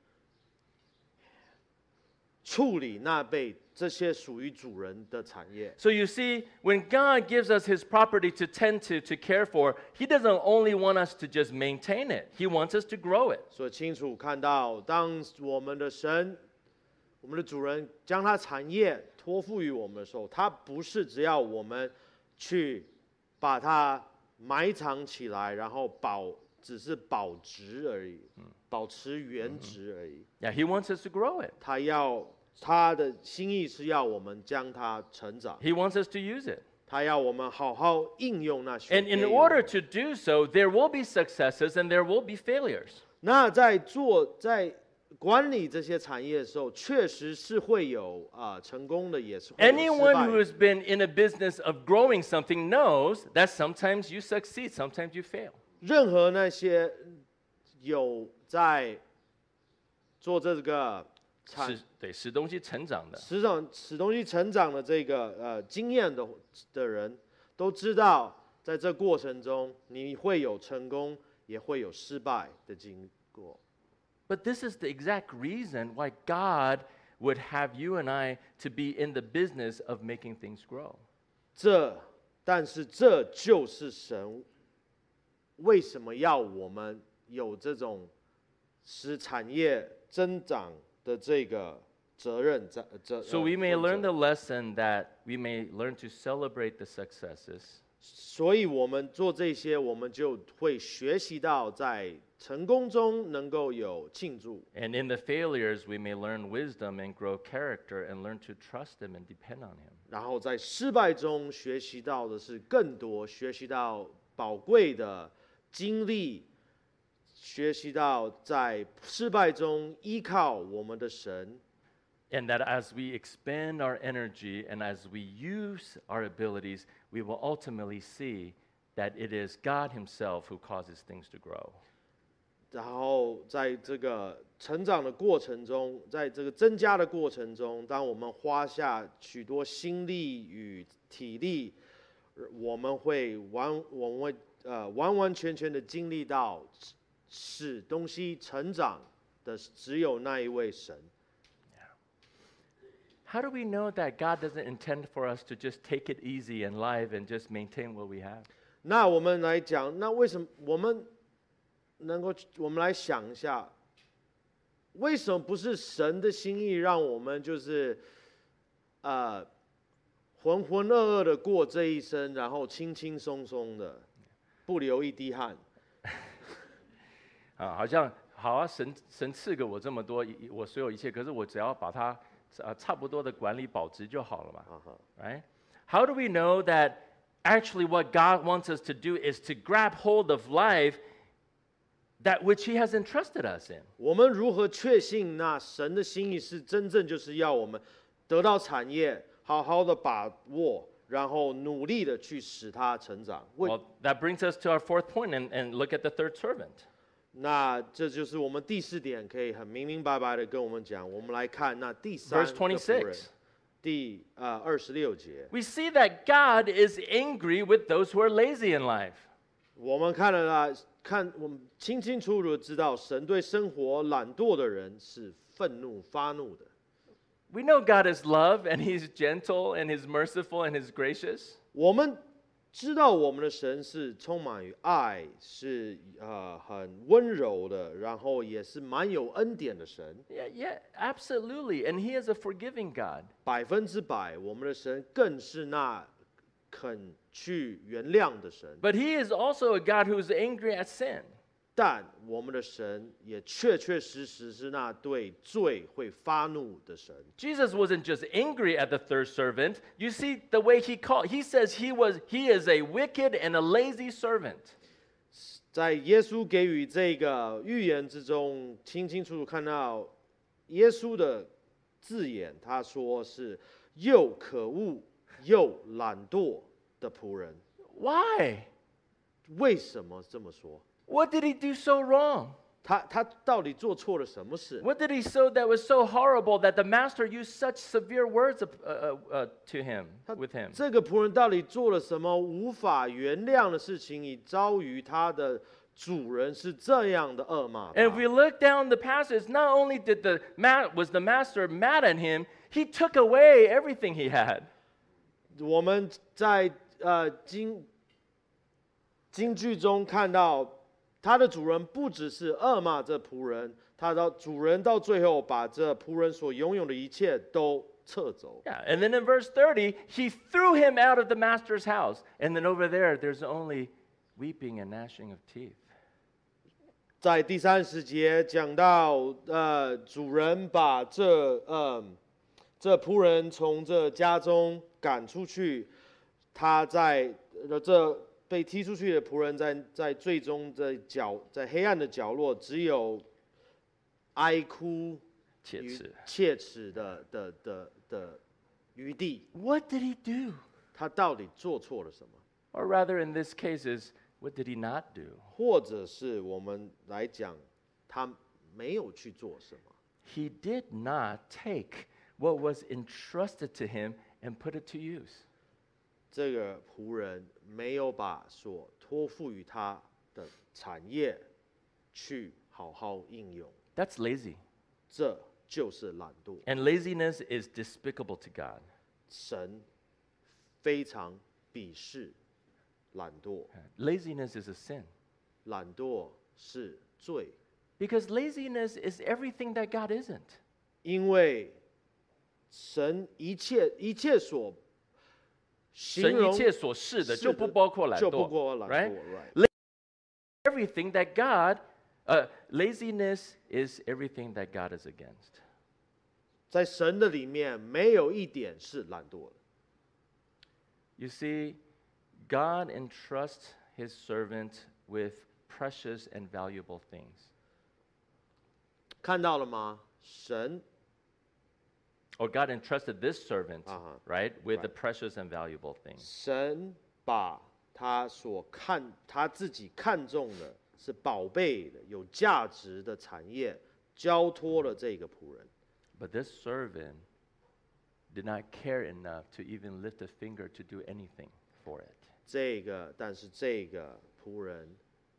处理那被这些属于主人的产业。 So you see, when God gives us his property to tend to care for, he doesn't only want us to just maintain it, he wants us to grow it. 所以清楚看到，当我们的神、我们的主人将他产业托付于我们的时候，他不是只要我们去把它埋藏起来，然后只是保值而已，保持原值而已。 Yeah, he wants us to grow it. 他的心意是要我们将它成长， He wants us to use it. 他要我们好好应用那些。 And in order to do so, there will be successes and there will be failures. 那在管理这些产业的时候，确实是会有成功的，也是会有失 Anyone 败 who 的。 has been in a business of growing something knows that sometimes you succeed, sometimes you fail. 任何那些有在做这个使东西成长的。 使东西成长的这个经验的人，都知道在这过程中你会有成功，也会有失败的经过。 But this is the exact reason why God would have you and I to be in the business of making things grow. 但是这就是神为什么要我们有这种使产业增长的这个责任。 So we may learn the lesson that we may learn to celebrate the successes. 所以我们做这些，我们就会学习到在成功中能够有庆祝。 And in the failures, we may learn wisdom and grow character and learn to trust Him and depend on Him. 然后在失败中学习到的是更多，学习到宝贵的经历，学习到在失败中依靠我们的神。 And that as we expend our energy and as we use our abilities, we will ultimately see that it is God Himself who causes things to grow. 然后在这个成长的过程中，在这个增加的过程中，当我们花下许多心力与体力，我们会完完全全的经历到使东西成长的只有那一位神。 How do we know that God doesn't intend for us to just take it easy in life and just maintain what we have? 那我们来讲，那为什么我们来想一下，为什么不是神的心意让我们就是浑浑噩噩的过这一生，然后轻轻松松的，不流一滴汗？ 好像好啊，神赐给我这么多，我所有一切，可是我只要把它差不多的管理保值就好了嘛。Right? How do we know that actually what God wants us to do is to grab hold of life that which He has entrusted us in? 我们如何确信那神的心意是真正就是要我们得到产业，好好的把握，然后努力的去使它成长？ Well, that brings us to our fourth point, and look at the third servant. 那这就是我们第4点，可以很明明白白的跟我们讲。我们来看那第3 Verse 个仆人， 26. 第26节， We see that God is angry with those who are lazy in life. 我们看了我们清清楚楚的知道，神对生活懒惰的人是愤怒发怒的。 We know God is love, and He's gentle, and He's merciful, and He's gracious. 我们知道我们的神是充满于爱，是很温柔的，然后也是蛮有恩典的神。 Yeah, absolutely. And He is a forgiving God. 100%，我们的神更是那肯去原谅的神。 But He is also a God who is angry at sin. 但我们的神也确确实实是那对罪会发怒的神。 Jesus wasn't just angry at the third servant. You see the way He says he is a wicked and a lazy servant. 在耶稣给予这个预言之中，清清楚楚看到耶稣的字眼，他说是又可恶又懒惰的仆人。 Why? 为什么这么说？ What did He do so wrong? 他到底做错了什么事？ What did He do that was so horrible that the master used such severe words to him, with him? 这个仆人到底做了什么无法原谅的事情，以遭于他的主人是这样的恶骂他？ And if we look down the passage, not only was the master mad at him, he took away everything he had. 我们在经句中看到，他的主人不只是恶骂这仆人，主人到最后把这仆人所拥有的一切都撤走。 Yeah, and then in verse 30, he threw him out of the master's house. And then over there, there's only weeping and gnashing of teeth. 在第30节讲到，主人把这仆人从这家中赶出去，他在这被踢出去的仆人在最终在黑暗的角落，只有哀哭切齿的余地。 What did he do? 他到底做错了什么？ Or rather, in this case, is what did he not do? 或者是我们来讲，他没有去做什么？ He did not take what was entrusted to him and put it to use. 这个仆人没有把所托付于他的产业去好好应用， That's lazy. 这就是懒惰。 And laziness is despicable to God. 神非常鄙视懒惰， Laziness is a sin. 懒惰是罪， Because laziness is everything that God isn't. 因为神一切所形容神一切所示的就不包括懒惰， 就不包括懒惰 right? right？ Everything that laziness is everything that God is against. 在神的里面没有一点是懒惰的。 You see, God entrusts His servant with precious and valuable things. 看到了吗？神 Or God entrusted this servant, right, with the Right. precious and valuable things. 神把他自己看重的是宝贝的、有价值的产业，交托了这个仆人。 But this servant did not care enough to even lift a finger to do anything for it. 但是这个仆人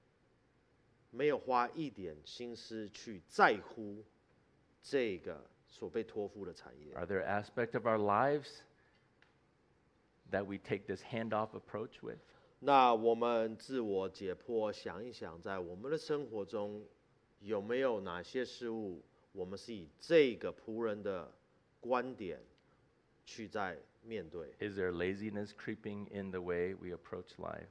没有花一点心思去在乎这个所被托付的产业。 Are there aspects of our lives that we take this handoff approach with? 那我们自我解剖，想一想，在我们的生活中，有没有哪些事物，我们是以这个仆人的观点去在面对？ Is there laziness creeping in the way we approach life?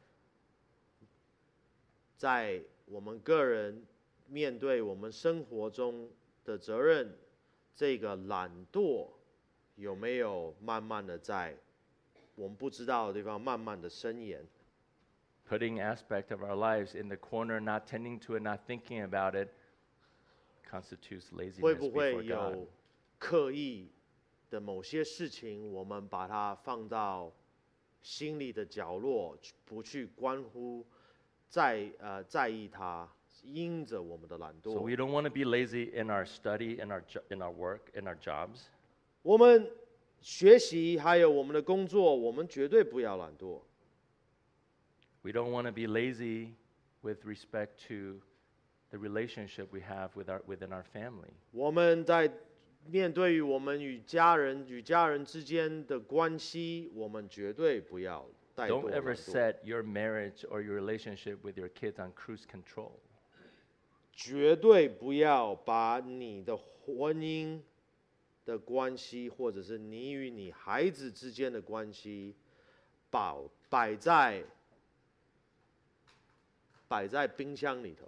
在我们个人面对我们生活中的责任，这个懒惰有没有慢慢的在我们不知道的地方慢慢的伸延？ Putting aspect of our lives in the corner, not tending to it, not thinking about it, constitutes 会 laziness 不 before 会 God. 有刻意的某些事情，我们把它放到心里的角落，不去关乎，在意它，因着我们的懒 So 惰。 we don't want to be lazy in our study, in our work, in our jobs. 我们学习还有我们的工作，我们绝对不要懒惰。 We don't want to be lazy with respect to the relationship we have within our family. 我们在面对于我们与家人之间的关系，我们绝对不要怠惰 Don't 懒 ever 惰。 set your marriage or your relationship with your kids on cruise control. 绝对不要把你的婚姻的关系，或者是你与你孩子之间的关系，摆在冰箱里头。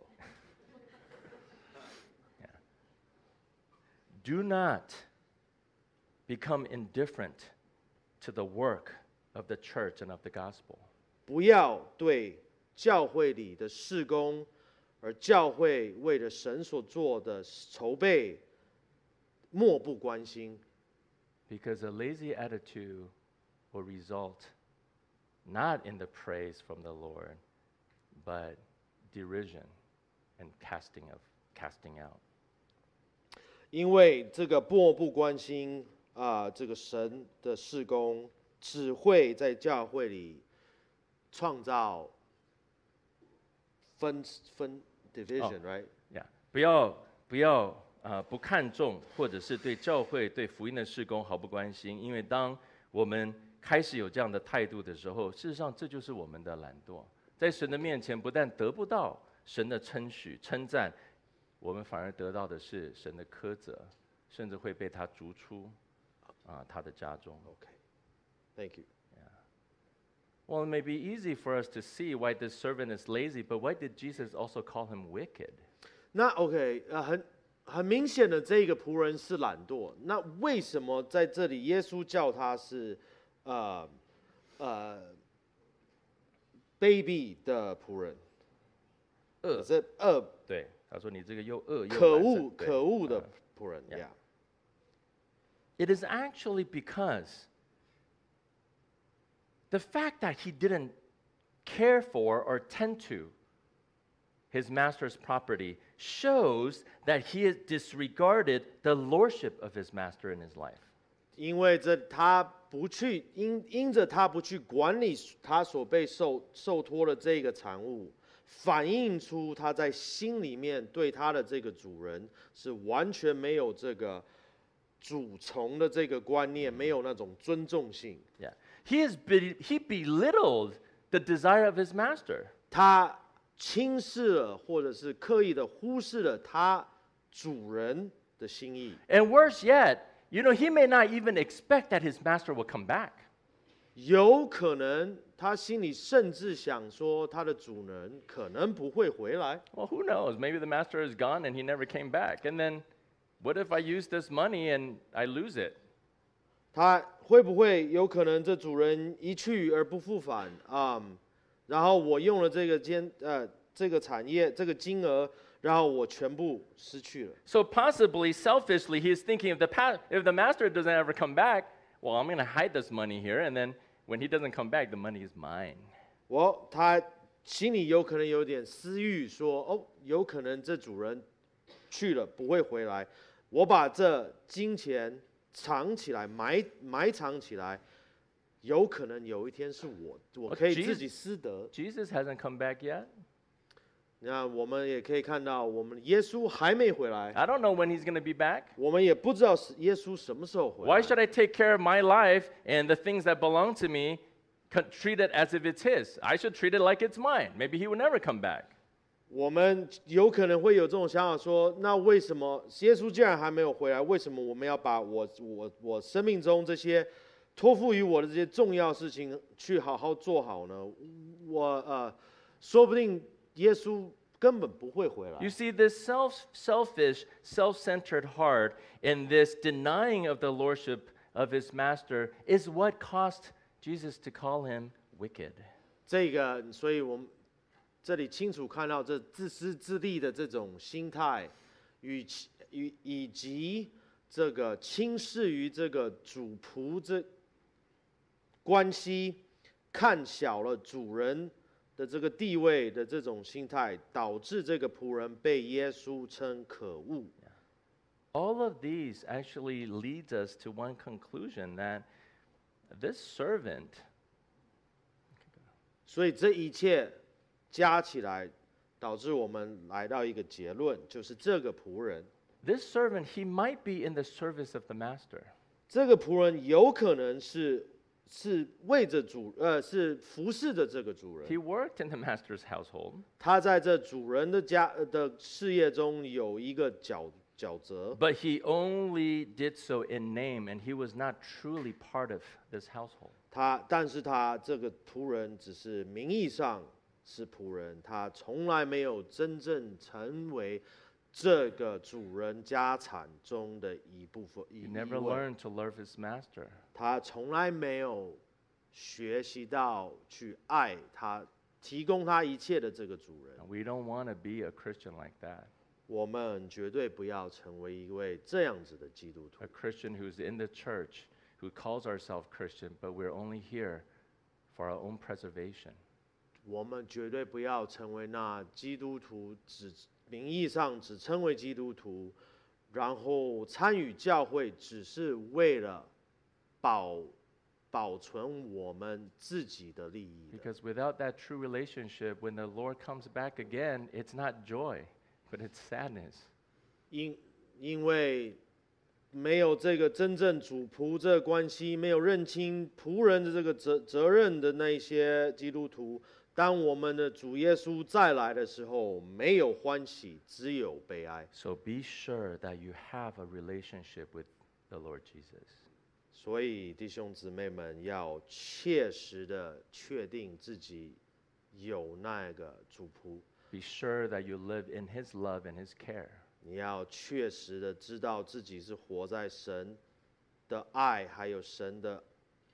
Do not become indifferent to the work of the church and of the gospel. 不要对教会里的事工，而教会为了神所做的筹备，漠不关心。 Because a lazy attitude will result not in the praise from the Lord, but derision and casting out. 因为这个漠不关心这个神的事工，只会在教会里创造分 division，right？ Yeah，不看重，或者是对教会、对福音的事工毫不关心，因为当我们开始有这样的态度的时候，事实上这就是我们的懒惰。在神的面前，不但得不到神的称许、称赞，我们反而得到的是神的苛责，甚至会被他逐出他的家中。 OK，Thank you。 Well, it may be easy for us to see why this servant is lazy, but why did Jesus also call him wicked? 那 OK，很明显的，这个仆人是懒惰。那为什么在这里耶稣叫他是卑鄙的仆人？这对，他说你这个又恶又可懒散恶可恶的仆人 Yeah. 呀。 It is actually because the fact that he didn't care for or tend to his master's property shows that he has disregarded the lordship of his master in his life. 因为他不去因着他不去管理他所被受托的这个产物，反映出他在心里面对他的这个主人是完全没有这个主从的这个观念，没有那种尊重性。 Yeah. He belittled the desire of his master. 他轻视了，或者是刻意的忽视了他主人的心意。 And worse yet, he may not even expect that his master will come back. 有可能他心里甚至想说，他的主人可能不会回来。 Well, who knows? Maybe the master is gone and he never came back. And then what if I use this money and I lose it? 他会不会有可能这主人一去而不复返然后我用了这个产业这个金额，然后我全部失去了。 So possibly, selfishly, he is thinking if the master doesn't ever come back, well, I'm going to hide this money here, and then when he doesn't come back, the money is mine. 他心里有可能有点私欲说，有可能这主人去了不会回来，我把这金钱藏起来，埋藏起来，有可能有一天是我可以自己私得。 Jesus hasn't come back yet. 那我们也可以看到，我们耶稣还没回来， I don't know when he's going to be back. 我们也不知道是耶稣什么时候回 Why 来。 should I take care of my life and the things that belong to me, treat it as if it's his? I should treat it like it's mine. Maybe he would never come back. 我们有可能会有这种想法说，那为什么耶稣既然还没有回来，为什么我们要把我生命中这些托付于我的这些重要事情去好好做好呢？说不定耶稣根本不会回来。 You see, this selfish, self-centered heart and this denying of the lordship of his master is what caused Jesus to call him wicked. 这个，所以我们这里清楚看到这自私自利的这种心态，以及这个轻视于这个主仆这关系，看小了主人的这个地位的这种心态，导致这个仆人被耶稣称可恶。 All of these actually leads us to one conclusion that this servant, 所以这一切加起来，导致我们来到一个结论，就是这个仆人， this servant, he might be in the service of the master. 这个仆人有可能是为着是服侍着这个主人。 He worked in the master's household, 他在这主人的的事业中有一个角责， but he only did so in name, and he was not truly part of this household. 但是他这个仆人只是名义上是仆人，他从来没有真正成为这个主人家产中的一部分。 He never 一位 learned to love his master. 他从来没有学习到去爱他，提供他一切的这个主人。 And we don't want to be a Christian like that, 我们绝对不要成为一位这样子的基督徒 a。Christian who's in the church, who calls ourselves Christian, but we're only here for our own preservation. 我们绝对不要成为那基督徒，名义上只称为基督徒，然后参与教会只是为了保存我们自己的利益的。 Because without that true relationship, when the Lord comes back again, it's not joy, but it's sadness. 因为没有这个真正主仆这个关系，没有认清仆人的这个责任的那些基督徒，当我们的主耶稣再来的时候，没有欢喜，只有悲哀。 So be sure that you have a relationship with the Lord Jesus. 所以弟兄姊妹们要切实的确定自己有那个主仆， Be sure that you live in His love and His care. 你要确实的知道自己是活在神的爱还有神的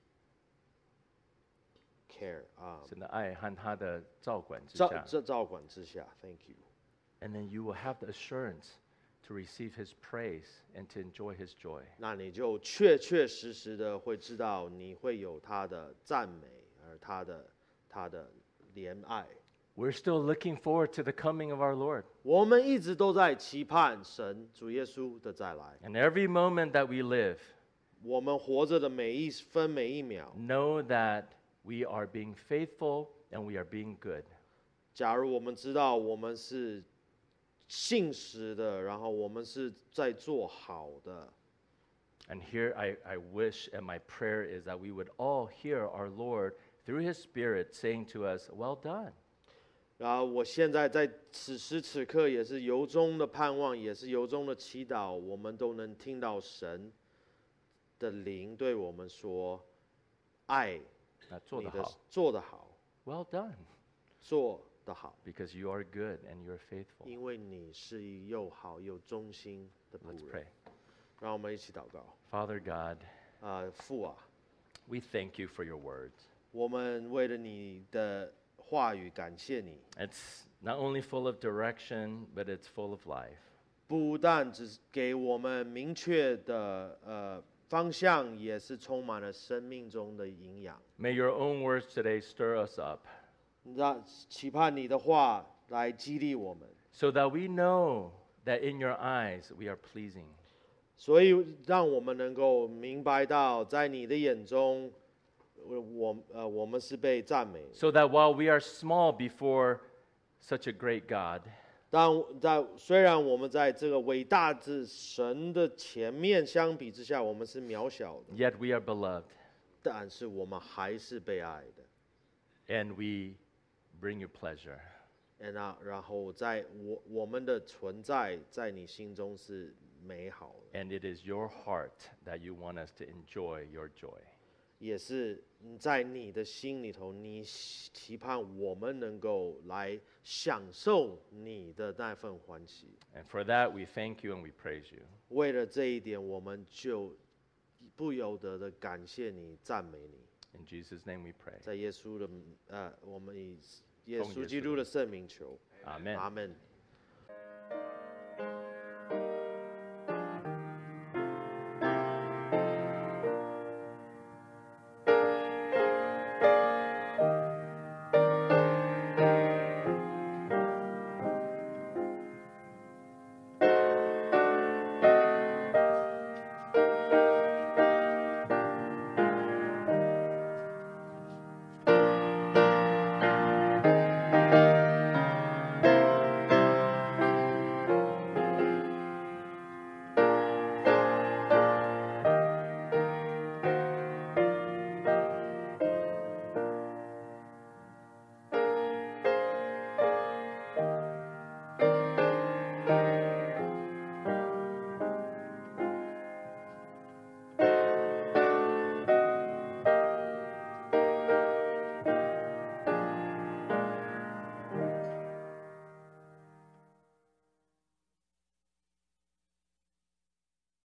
care 啊， 神的爱和他的照管之下。 照管之下。Thank you。 And then you will have the assurance to receive His praise and to enjoy His joy. 那你就确实的会知道，你会有他的赞美，而他的怜爱。 We're still looking forward to the coming of our Lord. 我们一直都在期盼神主耶稣的再来。 And every moment that we live, 我们活着的每一分每一秒， know that we are being faithful and we are being good. 假如我们知道我们是信实的，然后我们是在做好的。 And here I wish and my prayer is that we would all hear our Lord through His Spirit saying to us, "Well done." 然后我现在在此时此刻也是由衷的盼望，也是由衷的祈祷，我们都能听到神的灵对我们说：“爱你的做得好 Well done, 做得好， because you are good and you're faithful. 因为你是又好又忠心的 Let's 仆 pray. 人。”让我们一起祷告。 Father God, 父啊， we thank you for your words. 我们为了你的话语感谢你。 It's not only full of direction, but it's full of life. 不但只给我们明确的方向，也是充满了生命中的营养。 May your own words today stir us up 让期盼你的话来激励我们， so that we know that in your eyes we are pleasing. 所以让我们能够明白到，在你的眼中，我们是被赞美， So that while we are small before such a great God, 虽然我们在这个伟大之神的前面相比之下，我们是渺小的， yet we are beloved, 但是我们还是被爱的。 and we bring you pleasure. 然后我们的存在在你心中是美好的， And it is your heart that you want us to enjoy your joy. 也是在你的心里头，你期盼我们能够来享受你的那份欢喜。 And for that, we thank you and we praise you. 为了这一点，我们就不由得的感谢你、赞美你。 In Jesus' name we pray. 在耶稣的我们以耶稣基督的圣名求， Amen. 阿门。